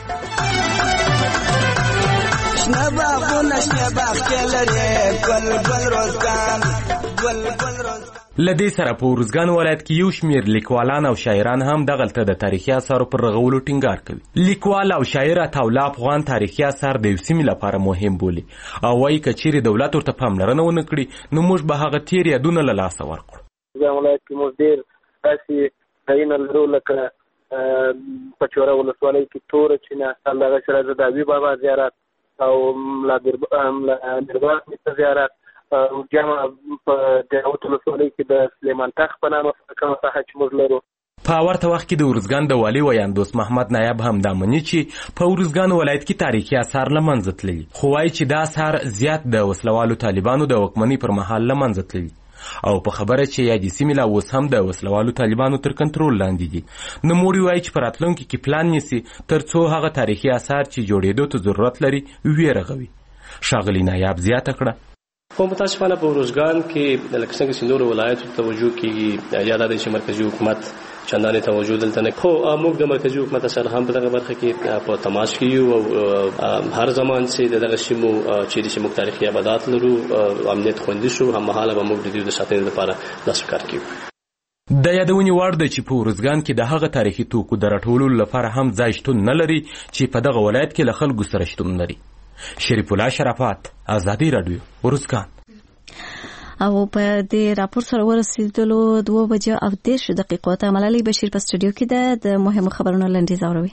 شنه باغونه شنه باغ کې لري ګل ګل روزګان ګل ګل روزګان. لدې سره په ورزګان ولایت کې یو شمېر لیکوالان او شاعران هم دغلته د تاریخي آثارو پر رغولو ټینګار کوي. لیکوال او شاعر عطاالله افغان تاریخي آثار د یو سیمې لپاره مهم بولي او وایي که چیرې دولت ورته پاملرنه ونه کړي نو موږ به هغه تیر یادونه له لاسه ورکړو. ورزګان ولایت کې موږ ډېر داسې ځایونه لرو لکه په چوره ولسوالۍ کې توره چینه، همدغه شیراز داوي بابا زیارت او ملا میرباز میته زیارت، جامع په داوود ولسوالۍ کې د سلیمان تخت په نامه کومه ساحه چې موږ لرو. په ورته وخت کې د ارزګان د والي ویان دوست محمد نایب هم دا مني چې په ارزګان ولایت کې تاریخي آثار له منځه تللي، خو وایي چې دا آثار زیات د وسلوالو طالبانو د واکمنۍ پر مهال له منځه تللي او په خبره چې یادې سیمې لا اوس هم د وسلوالو طالبانو تر کنټرول لاندې دي. نوموړي وایي چې په راتلونکي کې پلان نیسي تر څو هغه تاریخي آثار چې جوړېدو ته ضرورت لري ویرغوي. ښاغلي نایاب زیاته کړه خو متاسفانه په ارزګان کې لکه څنګه چې نورو ولایتو ته توجه کیږي، یا دا دی چې مرکزي حکومت چندانې توجه دلته نه، خو موږ د مرکزي حکومت سره هم په دغه برخه کې په تماس کې یو او هر زمان چې دغه سیمو چې موږ تاریخي آبادات لرو امنیت خوندي شو، هم مهاله به موږ د دې د ساتنې لپاره لاس کار کوو. د یادونې وړ ده چې په ارزګان کې د هغه تاریخي توکو د راټولولو لپاره هم ځای شتون نه لري چې په دغه ولایت کې له خلکو سره شتون لري. شریف الله شرافت، آزادي راډیو، ارزګان. او په دې راپور سره ورسېدلو 2:30 ته ملالۍ بشیر په سټوډیو کې د مهمو خبرونو لنډیز اوروي.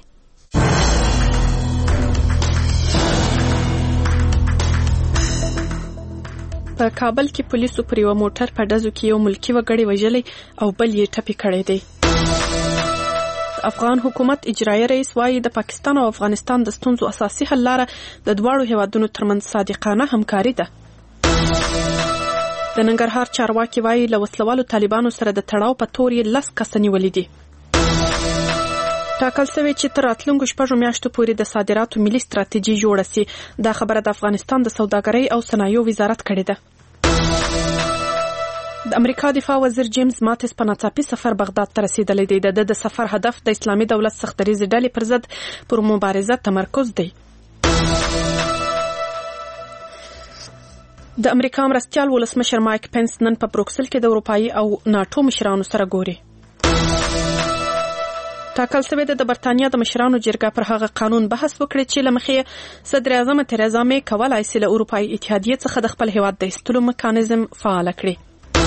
په کابل کې پولیسو پر یو موټر په ډزو کې یو ملکی وګړی وژلی او بل یې ټپي کړی دی. افغان حکومت اجرایي رئیس وايي د پاکستان او افغانستان د ستونزو اساسي حل لاره د دواړو هیوادونو ترمنځ صادقانه همکاري ده. د ننګرهار چارواکي وايي له وسلوالو طالبانو سره د تړاو په تور یې 10 کسه نیولي دي. ټاکل شوی چې تر راتلونکو 6 میاشتو پورې د صادراتو ملي ستراتیژي جوړه سي. دا خبره د افغانستان د سوداګرۍ او صنایعو وزارت کړې ده. د امریکا دفاع وزیر جیمز ماتس په ناڅاپي سفر بغداد ته رسیدلی دی. د سفر هدف د اسلامي دولت سختدریزې ډلې پر ضد پر مبارزه تمرکز دی. د امریکا مرستیال ولسمشر مایک پنس نن په بروکسل کې د اروپایي او ناتو مشرانو سره ګوري. ټاکل شوی د برتانیا د مشرانو جرګه پر هغه قانون بحث وکړي چې لمخې صدر اعظم تریزا مې کولای شي له اروپایي اتحادیې څخه د خپل هیواد د ایستلو میکانیزم فعال کړي.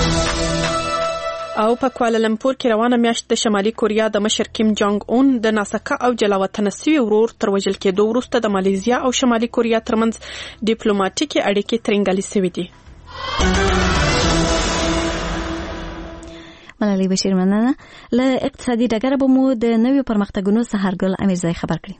او په کوالالمپور کې روانه میاشت د شمالي کوریا د مشر کیم جونګ اون د ناسکه او جلاوطن سوي ورور تر وژل کېدو وروسته د مالیزیا او شمالي کوریا ترمنځ ډیپلوماټیکي اړیکې ترنګلې شوې دي. ملالۍ بشیر مننه. له اقتصادي ډګره به مو د نویو پرمختګونو سهارګل امیرزای خبر کړي.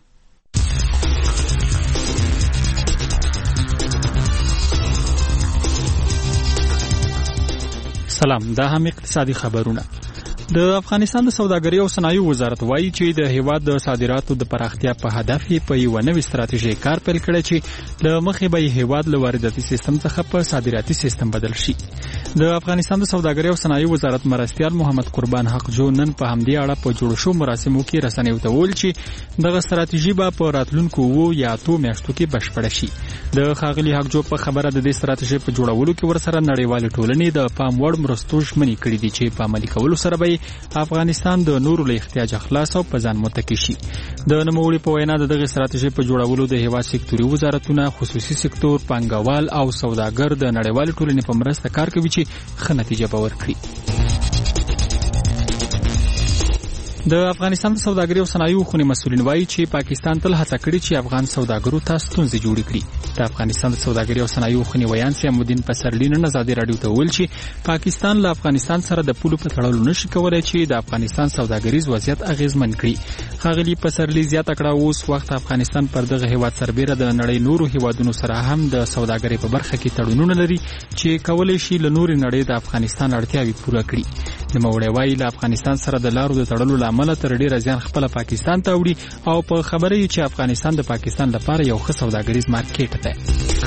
سلام، دا هم اقتصادي خبرونه. د افغانستان د سوداګرۍ او صنایعو وزارت وایي چې د هیواد د صادراتو د پراختیا په هدف یې په یو نوې ستراتیژي کار پیل کړی چې له مخې به هیواد له وارداتي سیستم څخه په صادراتي سیستم بدل شي. د افغانستان د سوداګرۍ او صنایعو وزارت مرستیال محمد قربان حق جو نن په همدې اړه په جوړ شو مراسمو کې رسنیو ته وویل چې دغه ستراتیژي به په راتلونکو 2 یا 3 میاشتو کې بشپړه شي. د ښاغلي حق جو په خبره د دې ستراتیژي په جوړولو کې ورسره نړیوال ټولنې د پام وړ مرستو ژمنې کړې دي چې په عملي کولو سره به افغانستان د نورو له احتیاج خلاص او په ځان متکی شي. د نوموړي په وینا د دغه ستراتیژي په جوړولو د هیواد سکتوري وزارتونه، خصوصي سکتور، پانګوال او سوداګر د نړیوال ټولنې په مرسته کار کوي چې ښه نتیجه به ورکړي. د افغانستان د سوداګرۍ او صنایعو خونې مسؤلین وایي چې پاکستان تل هڅه کړې چې افغان سوداګرو ته ستونزې جوړې کړي. د افغانستان د سوداګرۍ او صنایعو خونې ویان سیامالدین پسرلی نن ازادي راډیو ته وویل چې پاکستان له افغانستان سره د پولو په تړلو نشي کولای چې د افغانستان سوداګریز وضعیت اغیزمن کړي. ښاغلي پسرلی زیاته کړه اوس وخت افغانستان پر دغه هیواد سربېره د نړۍ نورو هیوادونو سره هم د سوداګرۍ په برخه کې تړونونه لري چې کولای شي له نورې نړۍ د افغانستان اړتیاوې پوره کړي. نوموړی وایي له افغانستان سره د لارو د تړلو له امله تر ډېره زیان خپله پاکستان ته وړي او په خبره یې چې افغانستان د پاکستان لپاره یو ښه سوداګریز مارکیټ دی.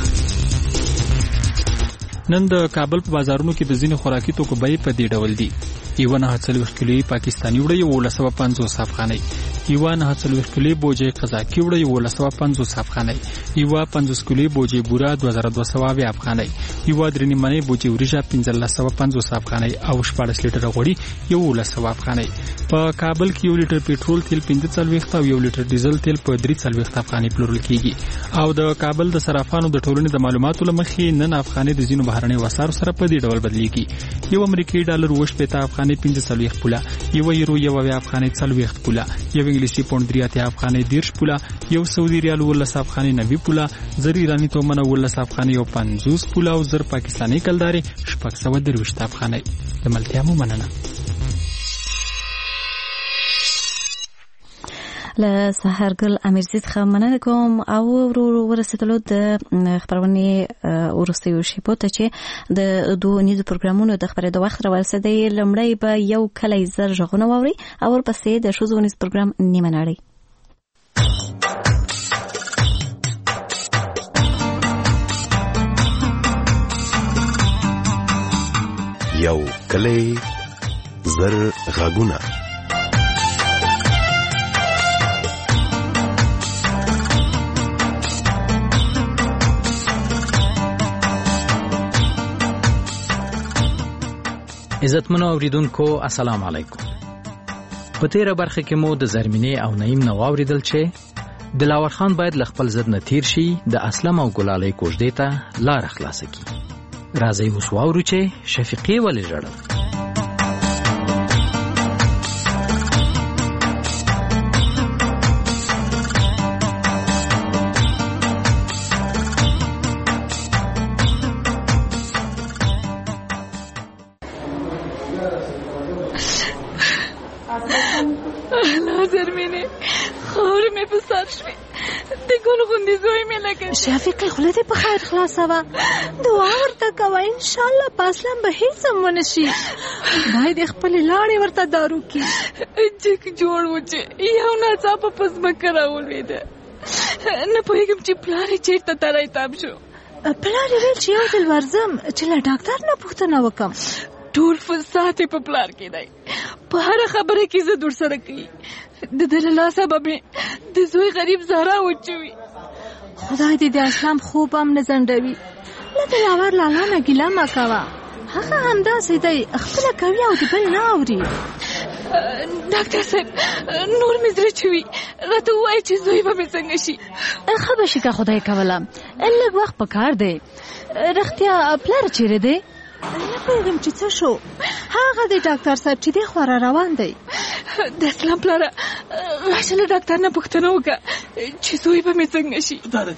نن د کابل په بازارونو کې د ځینې خوراکي توکو بیې په دې ډول دي. یوه 49 کیلویي پاکستاني وړه 1150 افغانۍ، یوه 49 کیلویي بوجۍ قزاقي وړه 1150 افغانۍ، یوه 50 کیلویي بوجۍ بوره 2200 افغانۍ، یوه 3 نیمه بوجۍ وریجه 1550 افغانۍ او 14 لیټره غوړي 1100 افغانۍ. په کابل کې 1 لیټر پېټرول تیل 45 او 1 لیټر ډیزل تیل په 43 افغانۍ پلورل کیږي. او د کابل د صرافانو د ټولنې د معلوماتو لمخې نن افغانۍ د ځینو بهرنیو اسعارو سره په دې ډول بدلیږي. یو امریکایي ډالر 8 افغانۍ 45 پوله، یو یورو 1 افغانۍ 40 پوله، یو انګلیسي پوند 3 افغانۍ 10 پوله، یو سعودي ریال 19 افغانۍ 90 پوله، زر ایرانی تومنه 19 افغانۍ او 50 پوله او زر پاکستاني کلداري 630 افغانۍ. د ملتیا مو مننه. له سحرګل امیرزید څخه مننه کوم او ورسېدلو د خبرونه ورسېو شپو ته چې د دوه نیزو پروګرامونو د خبرې د وخت راورسېدې لمړی به یو کلی زر ژغونه واوري او ورپسې د ښځو نیز پروګرام نیمه نړۍ. یو کلی زر غاګونه. عزتمنو اوریدونکو السلام علیکم. په تیره برخه کې مو د زرمینې او نعیم نو اوریدل چې دلاور خان باید ل خپل ضد نه تیر شي د اسلم او ګلالۍ کوژدې ته لار خلاصه کړي. راځي اوس واورو چې شفیقې ولې ژړل. شفیقې خوله دې په خیر خلاصه وه. دعا ورته کوه انشاءالله په اسلام به هیڅ هم ونه شي. خدای دې خپلې لاړې ورته دارو کړي. جګ جوړ و چې یو ناڅاپه په ځمکه راولوېده. نه پوهېږم چې پلار یې چېرته تری تاب شو. پلار یې ویل چې یو ځل ورځم چې له ډاکټر نه پوښتنه وکړم. ټول فساد یې په پلار کې دی. په هره خبره کې ضد ورسره کوي. د ده له لاسه به مې د زوی غریب زهرا وچوي. خدای دې د اسلام خوب هم نه ځنډوي. له دلاور لالا نه ګیله مه کوه. هغه همداسې دی خپله کوي او د بل نه اوري. ډاکټر صاحب نور مې زړه چوي. راته ووایه چې زوی به مې څنګه شي. ښه به شي که خدای کوله. لږ وخت په کار دی. رښتیا پلار چیرې دی؟ نه پوهېږم چې څه شو. هغه د ډاکټر صاحب چې دی خورا روان دی. د اسلام پلاره راشه له ډاکټر نه پوښتنه وکړه چې زوی به مې څنګه شي.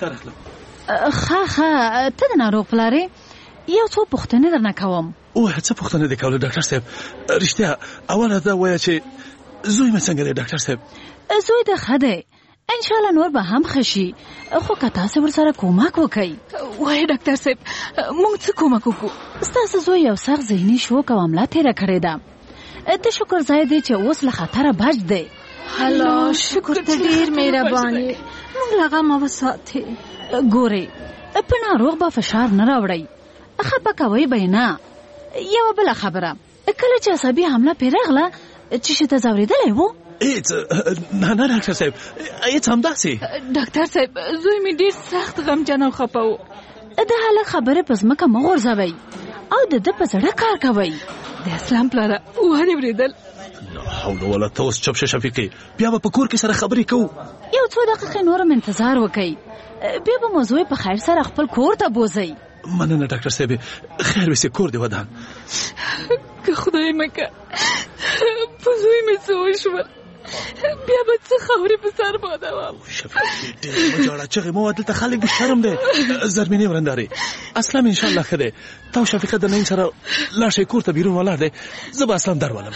ښه ته د ناروغ پلارې یو څو پوښتنې درنه کوم. ووایه څه پوښتنه دې کوله ډاکټر صاحب؟ رښتیا اوله دا وایه چې زوی مې څنګه دی ډاکټر صاحب؟ زوی د ښه دی انشاءالله نور به هم ښه شي خو که تاسې ورسره کومک وکئ. وایه ډاکټر صاحب موږ څه کومک وکړو؟ ستاسو زوی یو سخت ذهني شوک او حمله تېره کړې ده. د شکر ځای دی چې اوس له خطره بچ دی. الله شکر ته ډېر مهربان یې. موږ له غمه وساتې. ګورئ په ناروغ به فشار نه راوړئ. خفه کوئ به یې نه. یوه بله خبره کله چې عصبي حمله پرې راغله چې شي ته ځورېدلی و؟ نه ډاکټر صاحب هېڅ همداسې. ډاکټر صاحب زوی مې ډېر سخت غمجن او خفه و. د هلک خبرې په ځمکه مه غورځوئ او د ده په زړه کار کوئ. د اسلام پلاره وانې ورېدل. لا حول ولا ته اوس چپ شه شفیقې. بیا به په کور کې سره خبرې کوو. یو څو دقیقې نور هم انتظار وکئ. بیا به موضوع په خیر سره خپل کور ته بوځئ. مننه ډاکټر صاحب خیر وسې کور دې ودان. که خدای مکه په زوی مې څه وشول بیا به څه خاورې په سر بادوم. شفیقې ډېر مه ژاړه چغې مه وه. دلته خلک د شرم دی. زرمینې ورندارې اسلام انشاءالله ښه دی. تا او شفیقه د نعیم سره لاړ شئ کور ته بیرون ولاړ دی. زه به اسلام درولم.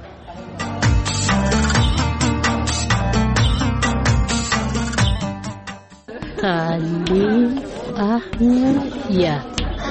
تعلیم اهمیت.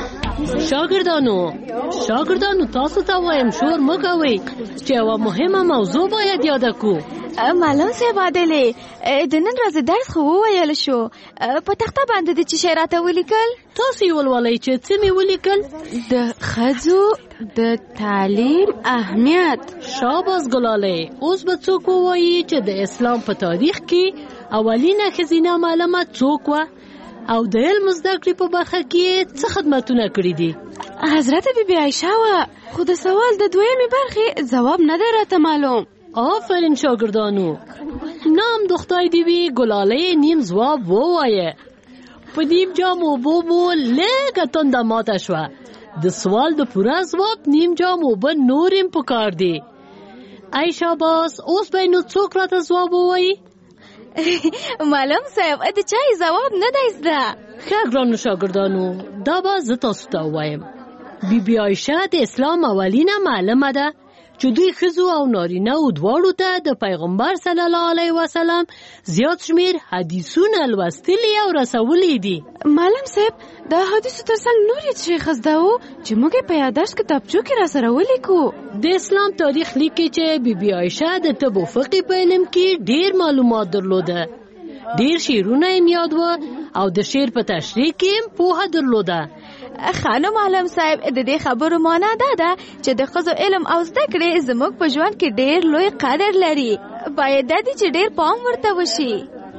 شاګردانو تاسو ته وایم شور مه کوئ چې یوه مهمه موضوع باید یاده کړو. معلم صاحب عادلې د نن ورځې درس خو وویل شو. په تخته باندې د څه شی راته ولیکل؟ تاسو یې ولولئ چې څه مې ولیکل؟ د ښځو د تعلیم اهمیت. شاباس ګلالۍ. اوس به څوک ووایي چې د اسلام په تاریخ کې اولینه ښځینه معلمه څوک وه او د علم زده کړې په برخه کې څه خدمتونه کړي دي؟ حضرت بیبي عایشه وه خو د سوال د دویمې برخې ځواب نه دی راته معلوم. آفرین شاګردانو. نام د خدای دې وي ګلالۍ نیم ځواب ووایه. په نیم جام اوبو مو لږه تنده ماته شوه. د سوال د پوره ځواب نیم جام اوبه نور هم پکار دي. ای شاباس اوس به نو څوک راته ځواب ووایي؟ معلم صاحب د چای ځواب نه دی زده. ښه ګرانو شاګردانو دا به زه تاسو ته ووایم. بیبي عایشه د اسلام اولینه معلمه ده چې دوی ښځو او نارینه و دواړو ته د پیغمبر صلی الله علیه وسلم زیات شمیر حدیثونه لوستلي او رسولي دي. معلم صاحب د حدیثو ترڅنګ نور یې څه خزده وو چې موږ یې په یاداشت کتابچو کې راسره ولیکو. د اسلام تاریخ لیکي چې بیبي عایشه د طب او فقه په علم کې ډیر معلومات درلوده. ډیر شعرونه یې یاد وه او د شعر په تشریح کې هم پوهه درلوده. خانم معلم صاحب د دې خبرو معنا دا ده چې د ښځو علم او زده کړې زموږ په ژوند کې ډیر لوی قدر لري. باید دا دي چې ډیر پام ورته وشي.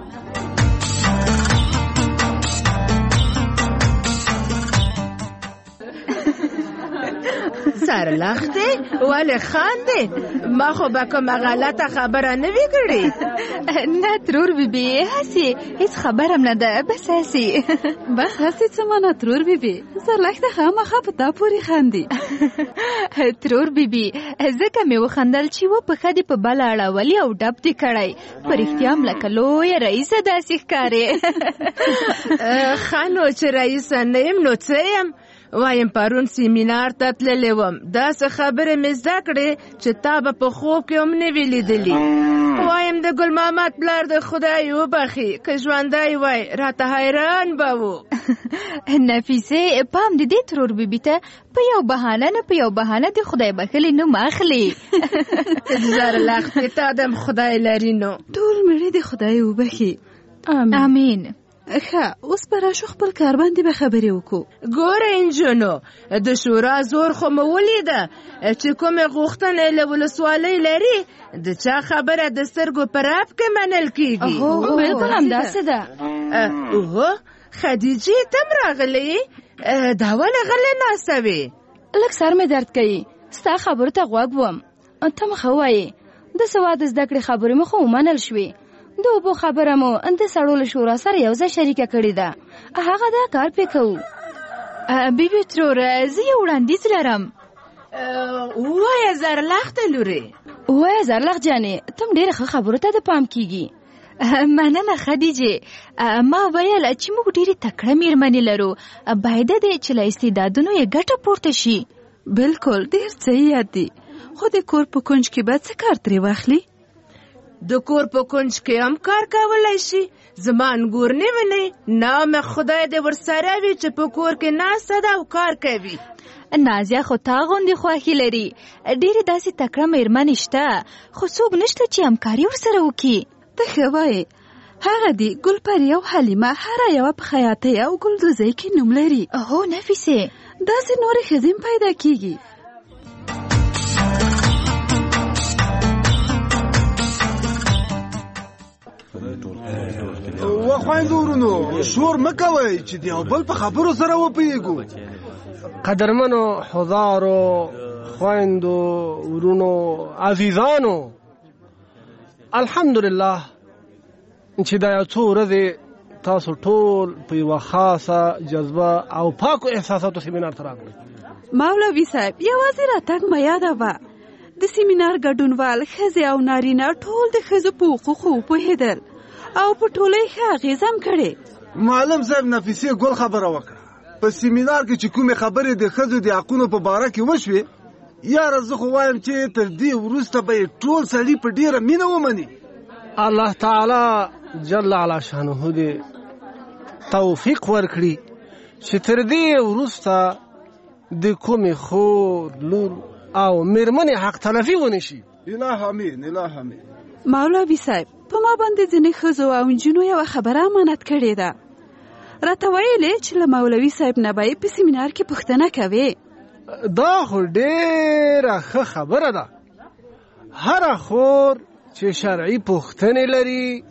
سرلخته ولې خاندې؟ ما خو به کومه غلطه خبره نه وي کړې. نه ترور بیبي هسې هیڅ خبره نه ده، بس هسې بس هسې څه معنا ترور بیبي؟ سرلخته خامخا په تا پورې خاندي. ترور بیبي ځکه مې وخندل چې و په ښه دې په بله اړولي او ډب دې کړی. په رښتیا هم لکه لویه رئیسه داسې ښکارې. ښه نو چې رئیسه نه یم نو څه یم؟ وایم پرون سیمینار ته تللی وم، داسې خبرې مې زده کړې چې تا به په خوب کې هم نه وي لیدلي. وایم د ګل محمد پلار د خدای وبخي، که ژوندی وای راته حیران به و. نفیسې پام د دې ترور بیبي ته په یو بهانه نه په یو بهانه د خدای بخښلي نوم اخلي. زرلختې تا دم خدای لري نو. ټول مړي د خدای وبخي. امین. ښه اوس به راشو خپل کار باندې به خبرې وکړو. ګوره انجونو د شورا زور خو مو ولیده چې کومې غوښتنې له ولسوالۍ لري د چا خبره د سترګو په رپ کې منل کیږي. بلکل همداسې ده. اوهو خدیجې تم راغلی؟ دا ولې غلې ناسته وې؟ لږ سر مې درد کوي، ستا خبرو ته غوږ وم. ته مه ښه وایې، د سواد زده کړې خبرې مو خو ومنل شوې. د اوبو خبره مو د سړو له شورا سره یو ځای شریکه کړې ده، هغه دا کار پې کوو. بیبي ترور زه یو وړاندیز لرم. ووایه زرلخته لورې. ووایه زرلخت جانې ته هم ډېره ښه خبرو ته د پام کیږي. مننه خدیجې، ما ویل چې موږ ډېرې تکړه میرمنې لرو، باید دی چې له استعدادونو یې ګټه پورته شي. بلکل ډېر څه یاد دي، خو د کور په کونج کې به څه کار ترې واخلي؟ د کور په کونج کې هم کار کولی شي. زما انګور نه ویني، نام خدای دې ورسره وي چې په کور کې ناسته ده او کار کوي. نازیه خو تا غوندې خوښي لري، ډېرې داسې تکړه میرمنې شته، خو څوک نشته چې همکاري ورسره وکړي. ته ښه وایې، هغه دي ګلپري او حلیمه هره یوه په خیاطۍ او ګلدوزۍ کې نوم لري. هو نفیسې داسې نورې ښځې هم پیدا کیږي. خویندو ورونو شور مه کوئ چې د یو بل په خبرو سره وپوهېږو. قدرمنو حضارو خویندو ورونو عزیزانو، الحمدلله چې دا یو څو ورځې تاسو ټول په یوه خاصه جذبه او پاکو احساساتو سیمینار ته راغلئ. مولوي صاحب یوازې راتګ مه یادوه، د سیمینار ګډونوال ښځې او نارینه ټول د ښځو په حقوقو وپوهېدل او په ټولۍ ښه اغېزه هم کړې. معلم صاحب نفیسې ګل خبره وکړه. په سیمینار کې چې کومې خبرې د ښځو د حقونو په باره کې وشوې، یاره زه خو وایم چې تر دې وروسته به یې ټول سړي په ډېره مینه ومني. الله تعالی جل علا شانه دې توفیق ورکړي چې تر دې وروسته د کومې خور، لور او میرمنې حق تلفي ونه شي. اله امین، اله امین. مولوي صاحب په ما باندې ځینې ښځو او نجونو یوه خبره امانت کړې ده. راته ویلې چې له مولوي صاحب نه به یې په سیمینار کې پوښتنه کوې. دا خو ډېره ښه خبره ده. هره خور چې شرعي پوښتنې لري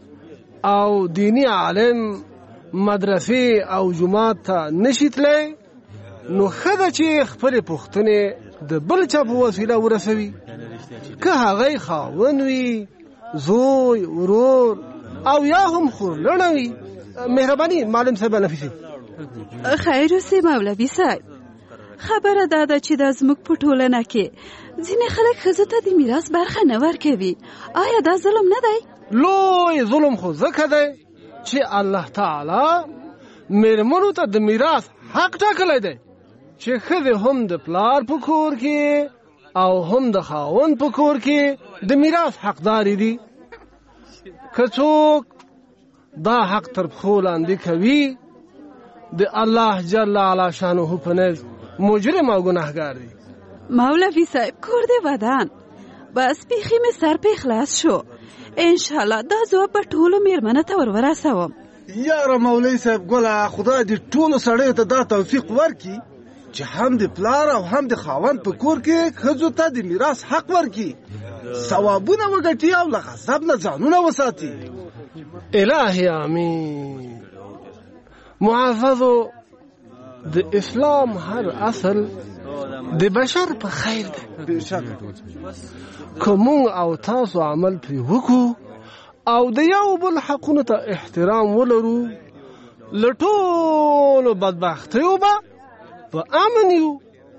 او دینی عالم مدرسې او جومات ته نشي تللی، نو ښه ده چې خپلې پوښتنې د بل چا په وسیله ورسوي، که هغه خاوند وي، زوی، ورور او یا هم خورلڼه وي. مهرباني معلم صاحب نفیسي. خیر اوسې مولوي صاحب، خبره دا ده چې دا زموږ په ټولنه کې ځینې خلک ښځو ته د میراث برخه نه ورکوي. آیا دا ظلم نه دی؟ لوی ظلم خو ځکه دی چې الله تعالی میرمنو ته د میراث حق ټاکلی دی چې ښځې هم د پلار په کور کې او هم د خاوند په کور کې د میراث حقدار دي. که څوک دا حق تر پښو لاندې کوي د الله جل علا شانه په نزد مجرم او ګناهګار دی. مولوی صاحب کور دې ودان، بس بیخي مې سر په اخلاص شو. انشاءالله دا ځواب به ټولو میرمنو ته ورسوم. یاره مولوی صاحب ګله خدای دې ټولو سړیو ته دا توفیق ورکړي چې هم د پلار او هم د خاوند په کور کې ښځو ته د میراث حق ورکړي، ثوابونه وګټي او له غضب نه ځانونه وساتي. الهي آمین. محافظو د اسلام هر اصل د بشر په خیر دی. که مونږ او تاسو عمل پرې وکړو او د یو بل حقونو ته احترام ولرو، له ټولو بدبختیو به په امن یو.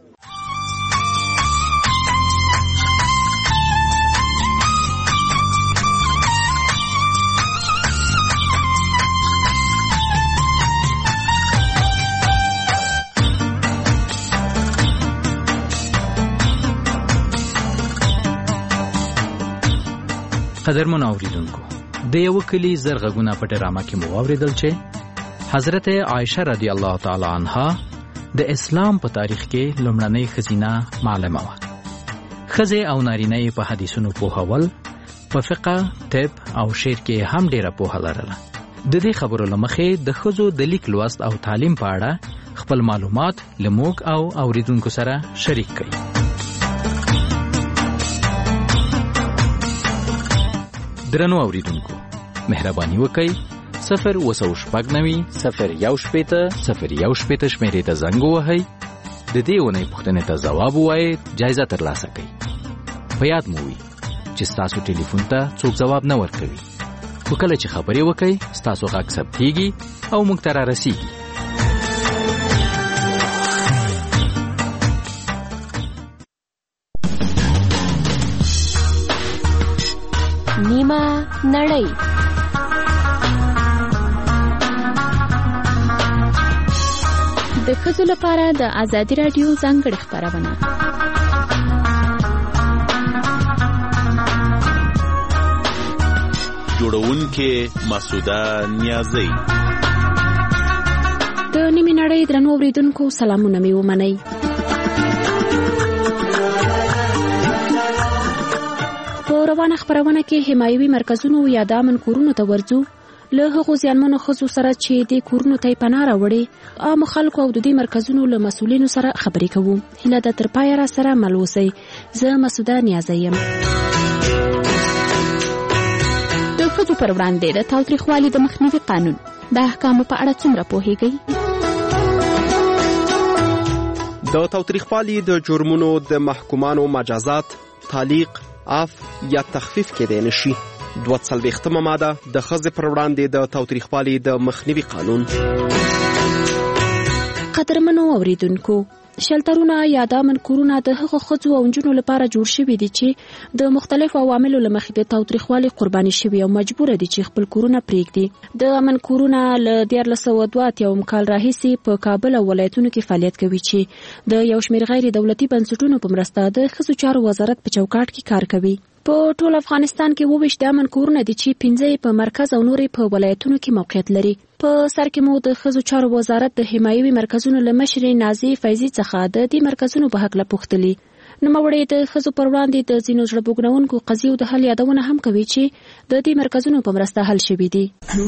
قدرمن اوریدونکو، د یو کلی زرغونه په ډرامه کې مو اوریدل چې حضرت عایشه رضی الله تعالی عنها د اسلام په تاریخ کې لومړنۍ ښځینه معلمه وه. ښځې او نارینه یې په حدیثونو پوهول، په فقه، طب او شعر کې هم ډیره پوهه لرله. د دې خبرو له مخې د ښځو د لیک لوست او تعلیم په اړه خپل معلومات له موږ او اوریدونکو سره شریک کړئ. درنو اوریدونکو، مهرباني وکړئ 090-016-016 شمیرې ته زنګ ووهئ، د دې اونۍ پوښتنې ته ځواب ووایئ، جایزه ترلاسه کړئ. په یاد مو وي چې ستاسو ټلیفون ته څوک ځواب نه ورکوي، خو کله چې خبرې وکړئ ستاسو غږ ثبتېږي او موږ ته رارسېږي. نیمه نړۍ. د ښځو لپاره د ازادي راډیو ځانګړې خپرونه. جوړونکې مسعوده نیازی. د نیمه نړۍ درنو اوریدونکو سلامونه مې ومنئ. په روانه خپرونه کې حمایوي مرکزونو یا د امن کورونو ته ورځو، له هغو زیانمنو ښځو سره چې د کورونو ته یې پناه راوړې، عامو خلکو او د دې مرکزونو له مسؤلینو سره خبرې کوو. هیله ده تر پایه را سره مل اوسئ. زه مسعوده نیازی یم. د ښځو پر وړاندې د تاوتریخوالي د مخنیوي قانون د احکامو په اړه څومره پوهیږئ؟ د تاوتریخوالي د جرمونو د محکومانو مجازات، تعلیق، عفو یا تخفیف کېدای نشي. 42مه ماده د ښځې پر وړاندې د تاوتریخوالي د مخنیوي قانون. قدرمنو اوریدونکو، شلترونه یا د امن کورونه د هغو ښځو او نجونو لپاره جوړ شوي دي چې د مختلفو عواملو له مخې د تاوتریخوالي قرباني شوي او مجبوره دي چې خپل کورونه پرېږدي. د امن کورونه له 1482 کال راهیسې په کابل او ولایتونو کې فعالیت کوي چې د یو شمېر غیر دولتي بنسټونو په مرسته د ښځو چارو وزارت په چوکاټ کې کار کوي. په ټول افغانستان کې 22 د امن کورونه دي چې 15 په مرکز او نورې په ولایتونو کې موقعیت لري. په سر کې مو د ښځو چارو وزارت د حمایوي مرکزونو له مشرې نازیې فیضي څخه د دې مرکزونو په هکله پوښتلي. نوموړې د ښځو پر وړاندې د ځینو زړه بوږنونکو قضیو د حل یادونه هم کوي چې د دې مرکزونو په مرسته حل شوي دي.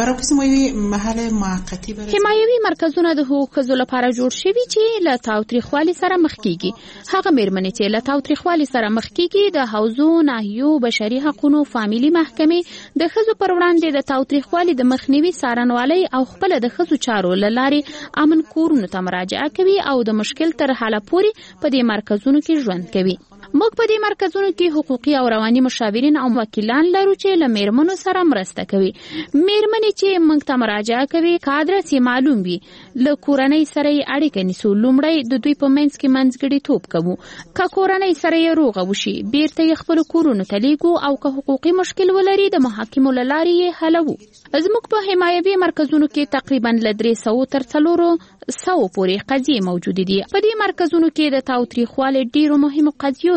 حمایوي مرکزونه د هغو ښځو لپاره جوړ شوي چې له تاوتریخوالي سره مخ کیږي. هغه میرمنې چې له تاوتریخوالي سره مخ کیږي د حوزو، ناحیو، بشري حقونو، فامیلي محکمې د ښځو پر وړاندې د تاوتریخوالي د مخنیوي څارنوالۍ او خپل د ښځو چارو له لارې امن کورونو ته مراجعه کوي او د مشکل تر حله پورې په دې مرکزونو کې ژوند کوي. موږ په دې مرکزونو کې حقوقي او رواني مشاورین او وکیلان لرو چې له میرمنو سره مرسته کوي. میرمنې چې موږ ته مراجعه کوي کادرس یې معلوم وي، له کورنۍ سره یې اړیکه نیسو. لومړی د دوی په منځ کې منځګړیتوب کوو. که کورنۍ سره یې روغه وشي بیرته یې خپلو کورونو ته لیږو او که حقوقي مشکل ولري د محاکمو له لارې یې حلوو. زموږ په حمایوي مرکزونو کې تقریبا له 300 تر 400 پورې قضیې موجود دي. په دې مرکزونو کې د تاوتریخوالي ډیرو مهمو قضیو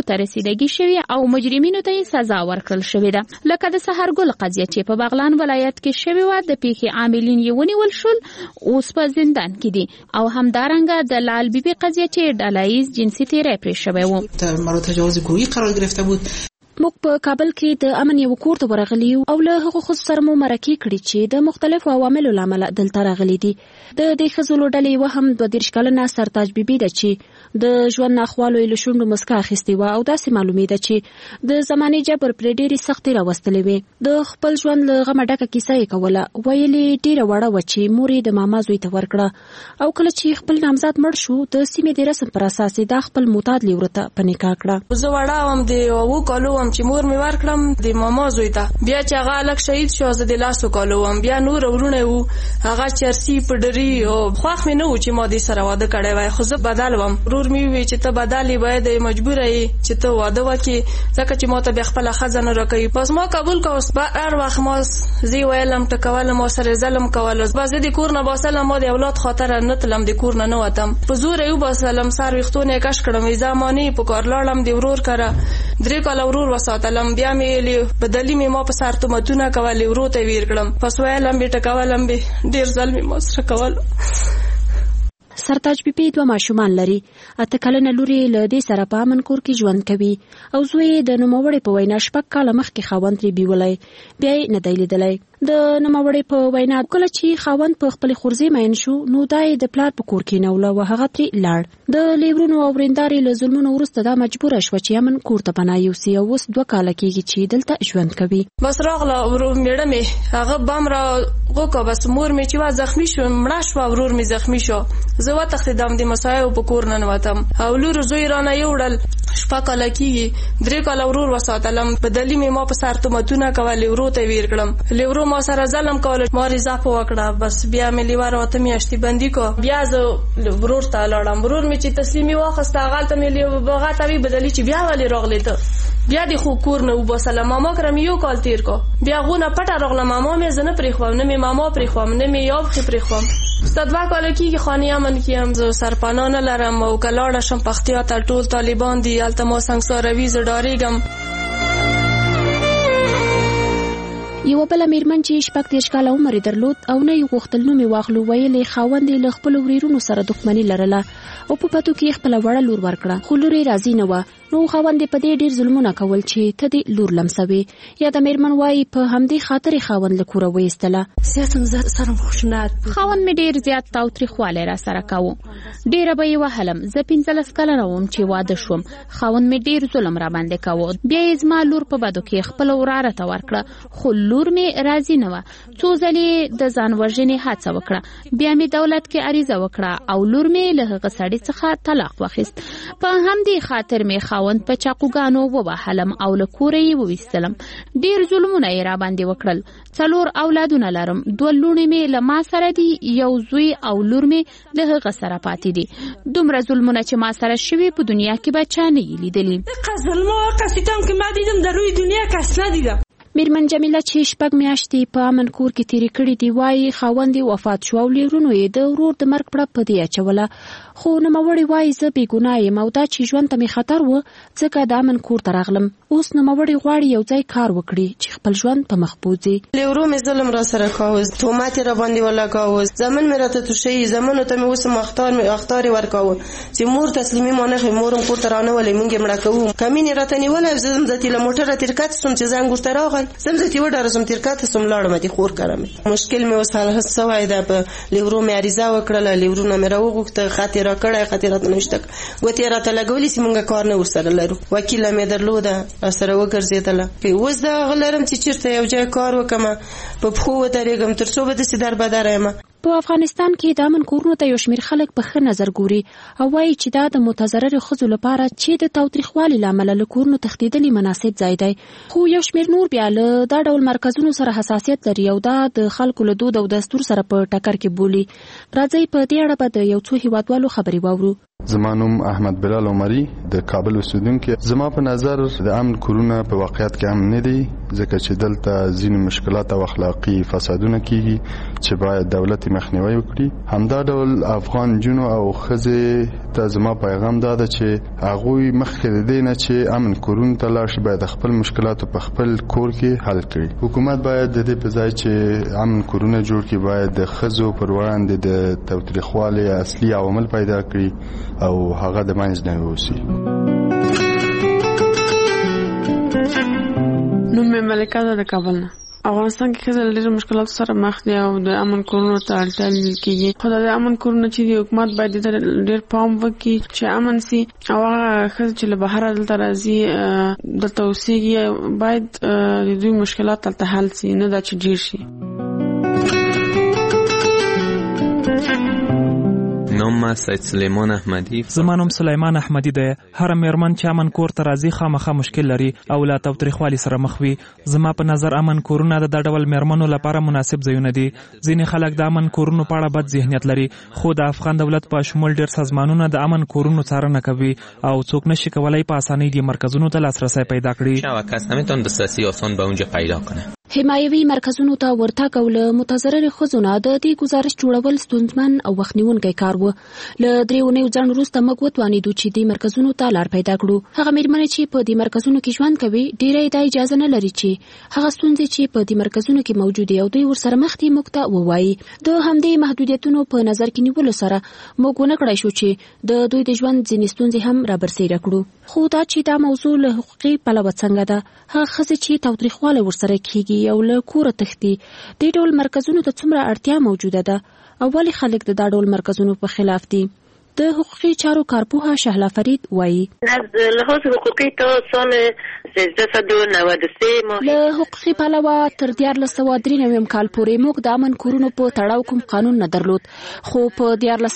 ته رسیدګي شوی او مجرمینو ته سزا ورکړل شوې ده. لکه د سحرګل قضیه چې په بغلان ولایت کې شوې وه، د پیښې عاملین یې ونیول شول، اوس په زندان کې دي. او همدارنګه د لال بیبي قضیه چې ډلایز جنسي تیری پرې شوی و. مورد تجاوز گروهی قرار گرفته بود. موږ په کابل کې د امن یو کور ته ورغلی او له هغو ښځو سره مو مرکې کړي چې د مختلفو عواملو له امله دلته راغلي دي. د دې ښځو له ډلې یوه هم 32 کلنه سرتاج بیبي ده چې د ژوند ناخوالو یې له شونډو مسکا اخیستې وه او داسې معلومېده چې د زمانې جبر پرې ډېرې سختۍ راوستلې وې. د خپل ژوند له غمه ډکه کیسه یې کوله. ویلې ډېره وړه وه چې مور یې د ماما زوی ته ورکړه او کله چې خپل نامزاد مړ شو د سیمې د رسم پر اساس دا خپل معتاد لیوره ته په نکاح کړه. زه وړه وم، د 2 کالو وم چې مور مې ورکړه د ماما زوی ته. بیا چې هغه الګ شهید شو زه د 10 کالو وم. بیا نور ورونه وو، هغه چرسي پډري او خوښ مې نه و چې ما دې سره واده کړی وای، خو زه بدل وم. ورور مې وی چې ته بدلې باید مجبور یې چې ته واده وکې، ځکه چې ما ته بیا خپل خزانه راکوي. پس ما قبول کوس. هر وخت ما زی ویلم ټکولم او سره ظلم کول. بس د کور نه باسلم، ما د اولاد خاطر نه تلم، د کور نه وتم. په زور یو باسلم، سر وختونه کش کړم، زماني په کار لاړم د ورور کړه. 3 کال ورور وساتلم. بیا مې بدلی مې ما په سر تمتونه کولې، ورو ته ویر کړم. پس ویلم به ټکولم به ډیر ظلم ما سره کول. سرتاج بیبي 2 ماشومان لري. 8 کلنه لور یې له دې سره په امن کور کې ژوند کوي او زوی یې د نوموړې په وینا 6 کاله مخکې خاوند ترې بیولی، بیا یې نه دی لیدلی. د نوموړې په وینا کله چې خاوند په خپلې خورزې مین شو نو دا یې د پلار په کور کې نوله او هغه ترې لاړ. د لیورونو او ورېندارې له ظلمونو وروسته دا مجبوره شوه چې امن کور ته پناه یوسي او اوس 2 کاله کېږي چې دلته ژوند کوي. بس راغله میړه مې، هغه بم را غوکه. بس مور مې چې وا زخمی شو، مړه شوه، ورور مې زخمی شو. زه وتښتېدم، د مسایو په کور ننوتم او لور زوی رانه یوړل. 6 کاله کېږي، 3 کاله ورور وساتلم. په دلی مې ما په سر تمتونه کولې، ورو ته ویر کړم. لیورو ما سره ظلم کول، ما رضا په وکړه. بس بیا مې لیوار 8 میاشتې بندي کو. بیا زه ورور ته لاړم. ورور مې چې تسلیمي واخسته، هغه ته مې بغا ته بدلی چې بیا ولې راغلی ته؟ بیا د خو کور نه وباسله. ماما کرم 1 کال تیر کو. بیا غونه پټه راغله. ماما مې زنه پرېخوم، نه مې ماما پرېخوم، نه مې یاب خې پرېخوم. 2 کال کېږي خاني امن کې هم زه سرپناه نه لرم او کلاړه شم پختیا ته. ټول طالبان دي هلته، ما سنګساروي، زه ډارېږم. یوه بله میرمن چې 36 کاله عمر یې درلود او نه یې غوښتل نوم یې واخلو، ویلې خاوند یې له خپلو ورېرونو سره دښمني لرله او په پتو کې خپله وړه لور ورکړه، خو لور یې راضي نه وه. نو خاوند یې په دې ډېر ظلمونه کول چې ته دې لور لمسوې. یا د میرمن وایي په همدې خاطر یې خاوند له کوره ویستله. خاوند مې ډېر زیات تاوتریخوالی را سره کوو، ډېره به یې وهلم. زه 15 کلنه وم چې واده شوم. خاوند مې ډېر ظلم را باندې کوو. بیا یې زما لور په بدو کې خپله وراره ته ورکړه، خو لور مې راضي نه وه. څو ځلې د ځان وژنې هڅه وکړه. بیا مې دولت کې عریضه وکړه او لور مې له هغه سړي څخه طلاق واخیست. په همدې خاطر مې خاوند په چاقوګانو ووهلم او له کوره یې وویستلم. ډېر ظلمونه یې را باندې وکړل. 4 اولادونه لرم. 2 لوڼې مې له ما سره دي، 1 زوی او لور مې له هغه سره پاتې دي. دومره ظلمونه چې ما سره شوي په دنیا کې به چا نه یې لیدلي. ظلمو قصیدم که ما دیدم در روی دنیا کس ندیدم. میرمن جمیله چې 6 میاشتې په امن کور کې تیرې کړې دي، وایي خاوند یې وفات شو او لیورونو یې د ورور د مرګ پړه په دې اچوله. خو نوموړې وایي زه بې ګناه یم او دا چې ژوند ته مې خطر و ځکه د امن کور ته راغلم. اوس نوموړې غواړي یو ځای کار وکړي چې خپل ژوند په مخ بوځي. لیورو مې ظلم را سره کاوه، تهمت یې را باندې ولګاوه، زمن مې راته توشي، زمنو ته مې اوس اخطار یې ورکاوه چې مور تسلیمي ما نه خې، مورم کور ته رانولې، موږ یې مړه کوو. کمین یې راته نیولی، زه ځمځتې له موټره تېر کته سوم چې زنګ ورته راغی، زمځتې وډاره سوم، تېر کته سوم، لاړم دې خور کره مې. مشکل مې اوس حل سوی ده. په لیورو مې عریضه وکړله، لیورونه مې راوغوښته، خط یې راکړی، خط یې راته نوشته، ګوتې یې راته لګولې چې موږ کار نه ورسره لرو. وکیله مې درلوده، راسره وګرځېدله. اوس د هغه لرم چې چېرته یو ځای کار وکړم، په پښو ودرېږم تر څو به داسې دربدره یم. په افغانستان کې د امن کورونو ته یو شمېر خلک په ښه نظر ګوري او وایي چې دا د متضررو ښځو لپاره چې د تاوتریخوالي له امله له کورونو تښتېدلي مناسب ځای دی. خو یو شمېر نور بیا له دا ډول مرکزونو سره حساسیت لري او دا د خلکو له دود او دستور سره په ټکر کې بولي. راځئ په دې اړه به د یو څو هیوادوالو خبرې واورو. زما نوم احمد بلال عمري د کابل اوسیدونکی. زما په نظر د امن کورونه په واقعیت کې امن نه دي، ځکه چې دلته ځینې مشکلات او اخلاقي فسادونه کیږي چې باید دولت مخنیوي وکړي. همدا ډول افغان جنو او ښځې ته زما پیغام دا ده چې هغوی مخکې د دې نه چې امن کورونو ته لاړ شي باید خپل مشکلات په خپل کور کې حل کړي. حکومت باید د دې په ځای چې امن کورونه جوړ کړي باید د ښځو پر وړاندې د تاوتریخوالي اصلي عوامل پیدا کړي او هغه د منځ نه ووسي. نوم مې ملکه ده د کابل نه. افغانستان کې ښځې له ډېرو مشکلاتو سره مخ دي او د امن کورونو ته اړتیا لیدل کېږي. خو د امن کورونه چې د حکومت باید دې ته ډېر پام وکړي چې امن سي او هغه ښځې چې له بهره دلته راځي دلته اوسېږي باید د دوی مشکلات دلته حل سي، نه دا چې ډېر شي. نوم سید سلیمان احمدی. زما نوم سلیمان احمدی دی. هر میرمن چې امن کور ته راځي خامخا مشکل لري او له تاوتریخوالي سره مخ وي. زما په نظر امن کورونه د ډول میرمنو لپاره مناسب ځایونه دي. ځینې خلک د امن کورونو په اړه بد ذهنیت لري، خو د افغان دولت په شمول ډېر سازمانونه د امن کورونو څارنه کوي او څوک نشي کولای په اسانۍ دې مرکزونو ته لاسرسی پیدا کړي. شاو کس نمیتونه دسترسی آسان به اونجا پیدا کنه. حمایوي مرکزونو ته ورتګ او له متضررې ښځو نه د دې ګزارش جوړول ستونزمن او وخت نیونکی کار و. له 3 اونیو ځنډ وروسته موږ وتوانېدو چې دې مرکزونو ته لار پیدا کړو. هغه میرمنې چې په دې مرکزونو کې ژوند کوي ډېری دا اجازه نه لري چې هغه ستونزې چې په دې مرکزونو کې موجود دي او دوی ورسره مخ دي موږ ته ووایي. د همدې محدودیتونو په نظر کې نیولو سره موږ ونه کړای شو چې د دوی د ژوند ځینې ستونزې هم رابرسېره کړو. خو دا چې دا موضوع له حقوقي پلوه څنګه ده، هغه ښځې چې تاوتریخوالی ورسره کېږي او له کوره تښتي دې ډول مرکزونو ته څومره اړتیا موجوده ده او ولې خلک د دا ډول مرکزونو په خلاف دي. د حقوقي چارو کارپوهه شهلا فرید وایي از لحاظ حقوقی تا سال 1393 له حقوقي پلوه تر 1493 کال پورې موږ د امن کورونو په تړاو کوم قانون نه درلود، خو په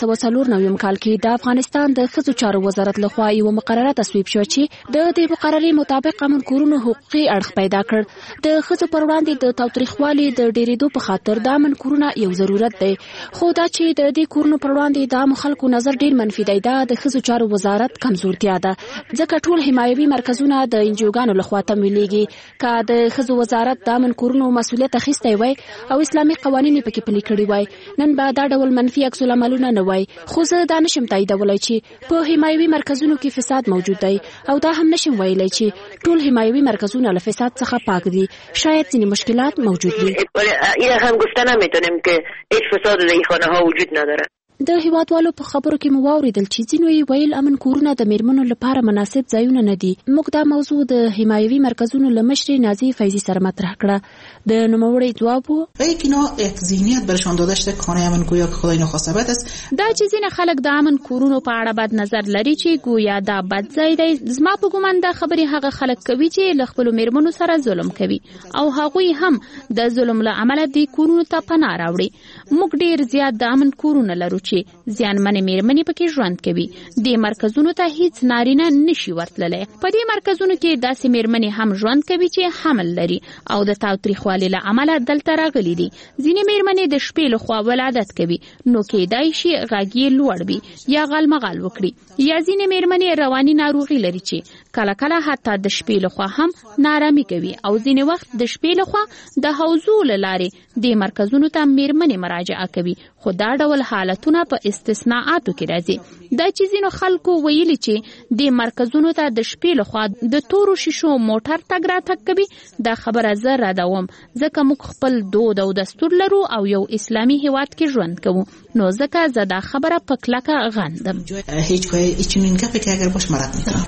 1494 کال کې د افغانستان د ښځو چارو وزارت لخوا یو مقرره تصویب شو چې د دې مقررې مطابق امن کورونو حقوقي اړخ پیدا کړ. د ښځو پر وړاندې د تاوتریخوالي د ډېرېدو په خاطر د امن کورونه یو ضرورت دی، خو دا چې د دې کورونو پر وړاندې د عامو خلکو نظر ډېر منفي دی، دا د ښځو چارو وزارت کمزورتیا ده. ځکه ټول حمایوي مرکزونه د انجوګانو لخوا تمویلېږي. که د ښځو وزارت د امن کورونو مسؤلیت اخیستی وای او اسلامي قوانین یې پکې پلي کړي وای، نن به دا ډول منفي عکس العملونه نه وای. خو زه دا نشم تاییدولی چې په حمایوي مرکزونو کې فساد موجود دی او دا هم نشم ویلی چې ټول حمایوي مرکزونه له فساد څخه پاک دي. شاید ځینې مشکلات موجود وي. این هم گفته نمیتونیم که هیچ فساد در این خانه ها وجود نداره. د هیوادوالو په خبرو کې مو واوریدل چې ځینو یې ویل امن کورونه د میرمنو لپاره مناسب ځایونه نه دي. موږ دا موضوع د حمایوي مرکزونو له مشرې نازي فیضی سره مطرح کړه. د نوموړي ځواب و یک اینا یک ذهنیت برشان داده شده خانه امن گویا که خدای نخواسته بد است. دا چې ځینې خلک د امن کورونو په اړه بد نظر لري چې گویا دا بد ځای دی. زما په ګومان دا خبرې هغه خلک کوي چې له خپلو میرمنو سره ظلم کوي او هغوی هم د ظلم له امله دې کورونو ته پناه راوړي. موږ ډېر زیات د امن کورونه لرو چې زیانمنې میرمنې پکې ژوند کوي. دې مرکزونو ته هیڅ نارینه نشي ورتللی. په دې مرکزونو کې داسې میرمنې هم ژوند کوي چې حمل لري او د تاوتریخوالي له امله دلته راغلي دي. ځینې میرمنې د شپې لخوا ولادت کوي، نو کېدای شي غږ یې لوړ وي یا غالمغال وکړي، یا ځینې میرمنې رواني ناروغي لري چې کله کله حتی د شپې لخوا هم نارامي کوي او ځینې وخت د شپې لخوا د حوضو له لارې دې مرکزونو ته میرمنې مراجعه کوي. خو دا ډول حالتونه په استثناءاتو کې راځي. دا چې ځینو خلکو ویلي چې دې مرکزونو ته د شپې لخوا د تورو شیشو موټر تګ راتګ کوي، دا خبره زه ردوم، ځکه موږ خپل دود او دستور لرو او یو اسلامي هیواد کې ژوند کوو، نو ځکه زه دا خبره په کلکه غندم. هیچ چنین گپی که اگر باش مرد میکنم.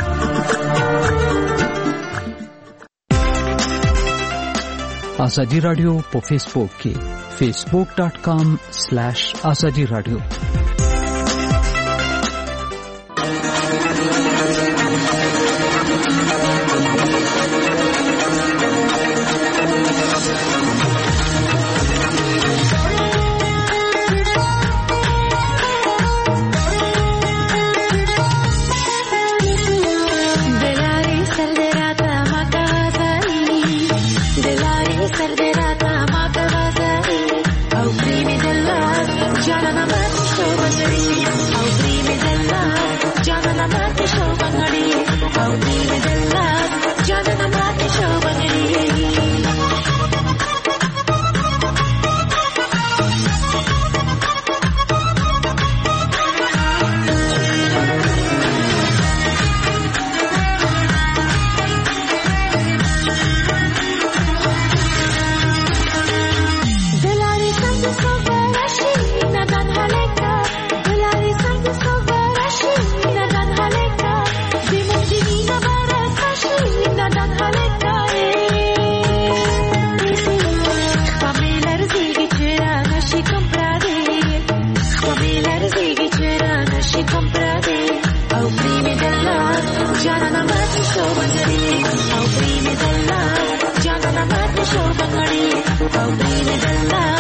آزادی رادیو په فیسبوک کې facebook.com/azadi radio. Jana na او دوی مې دلته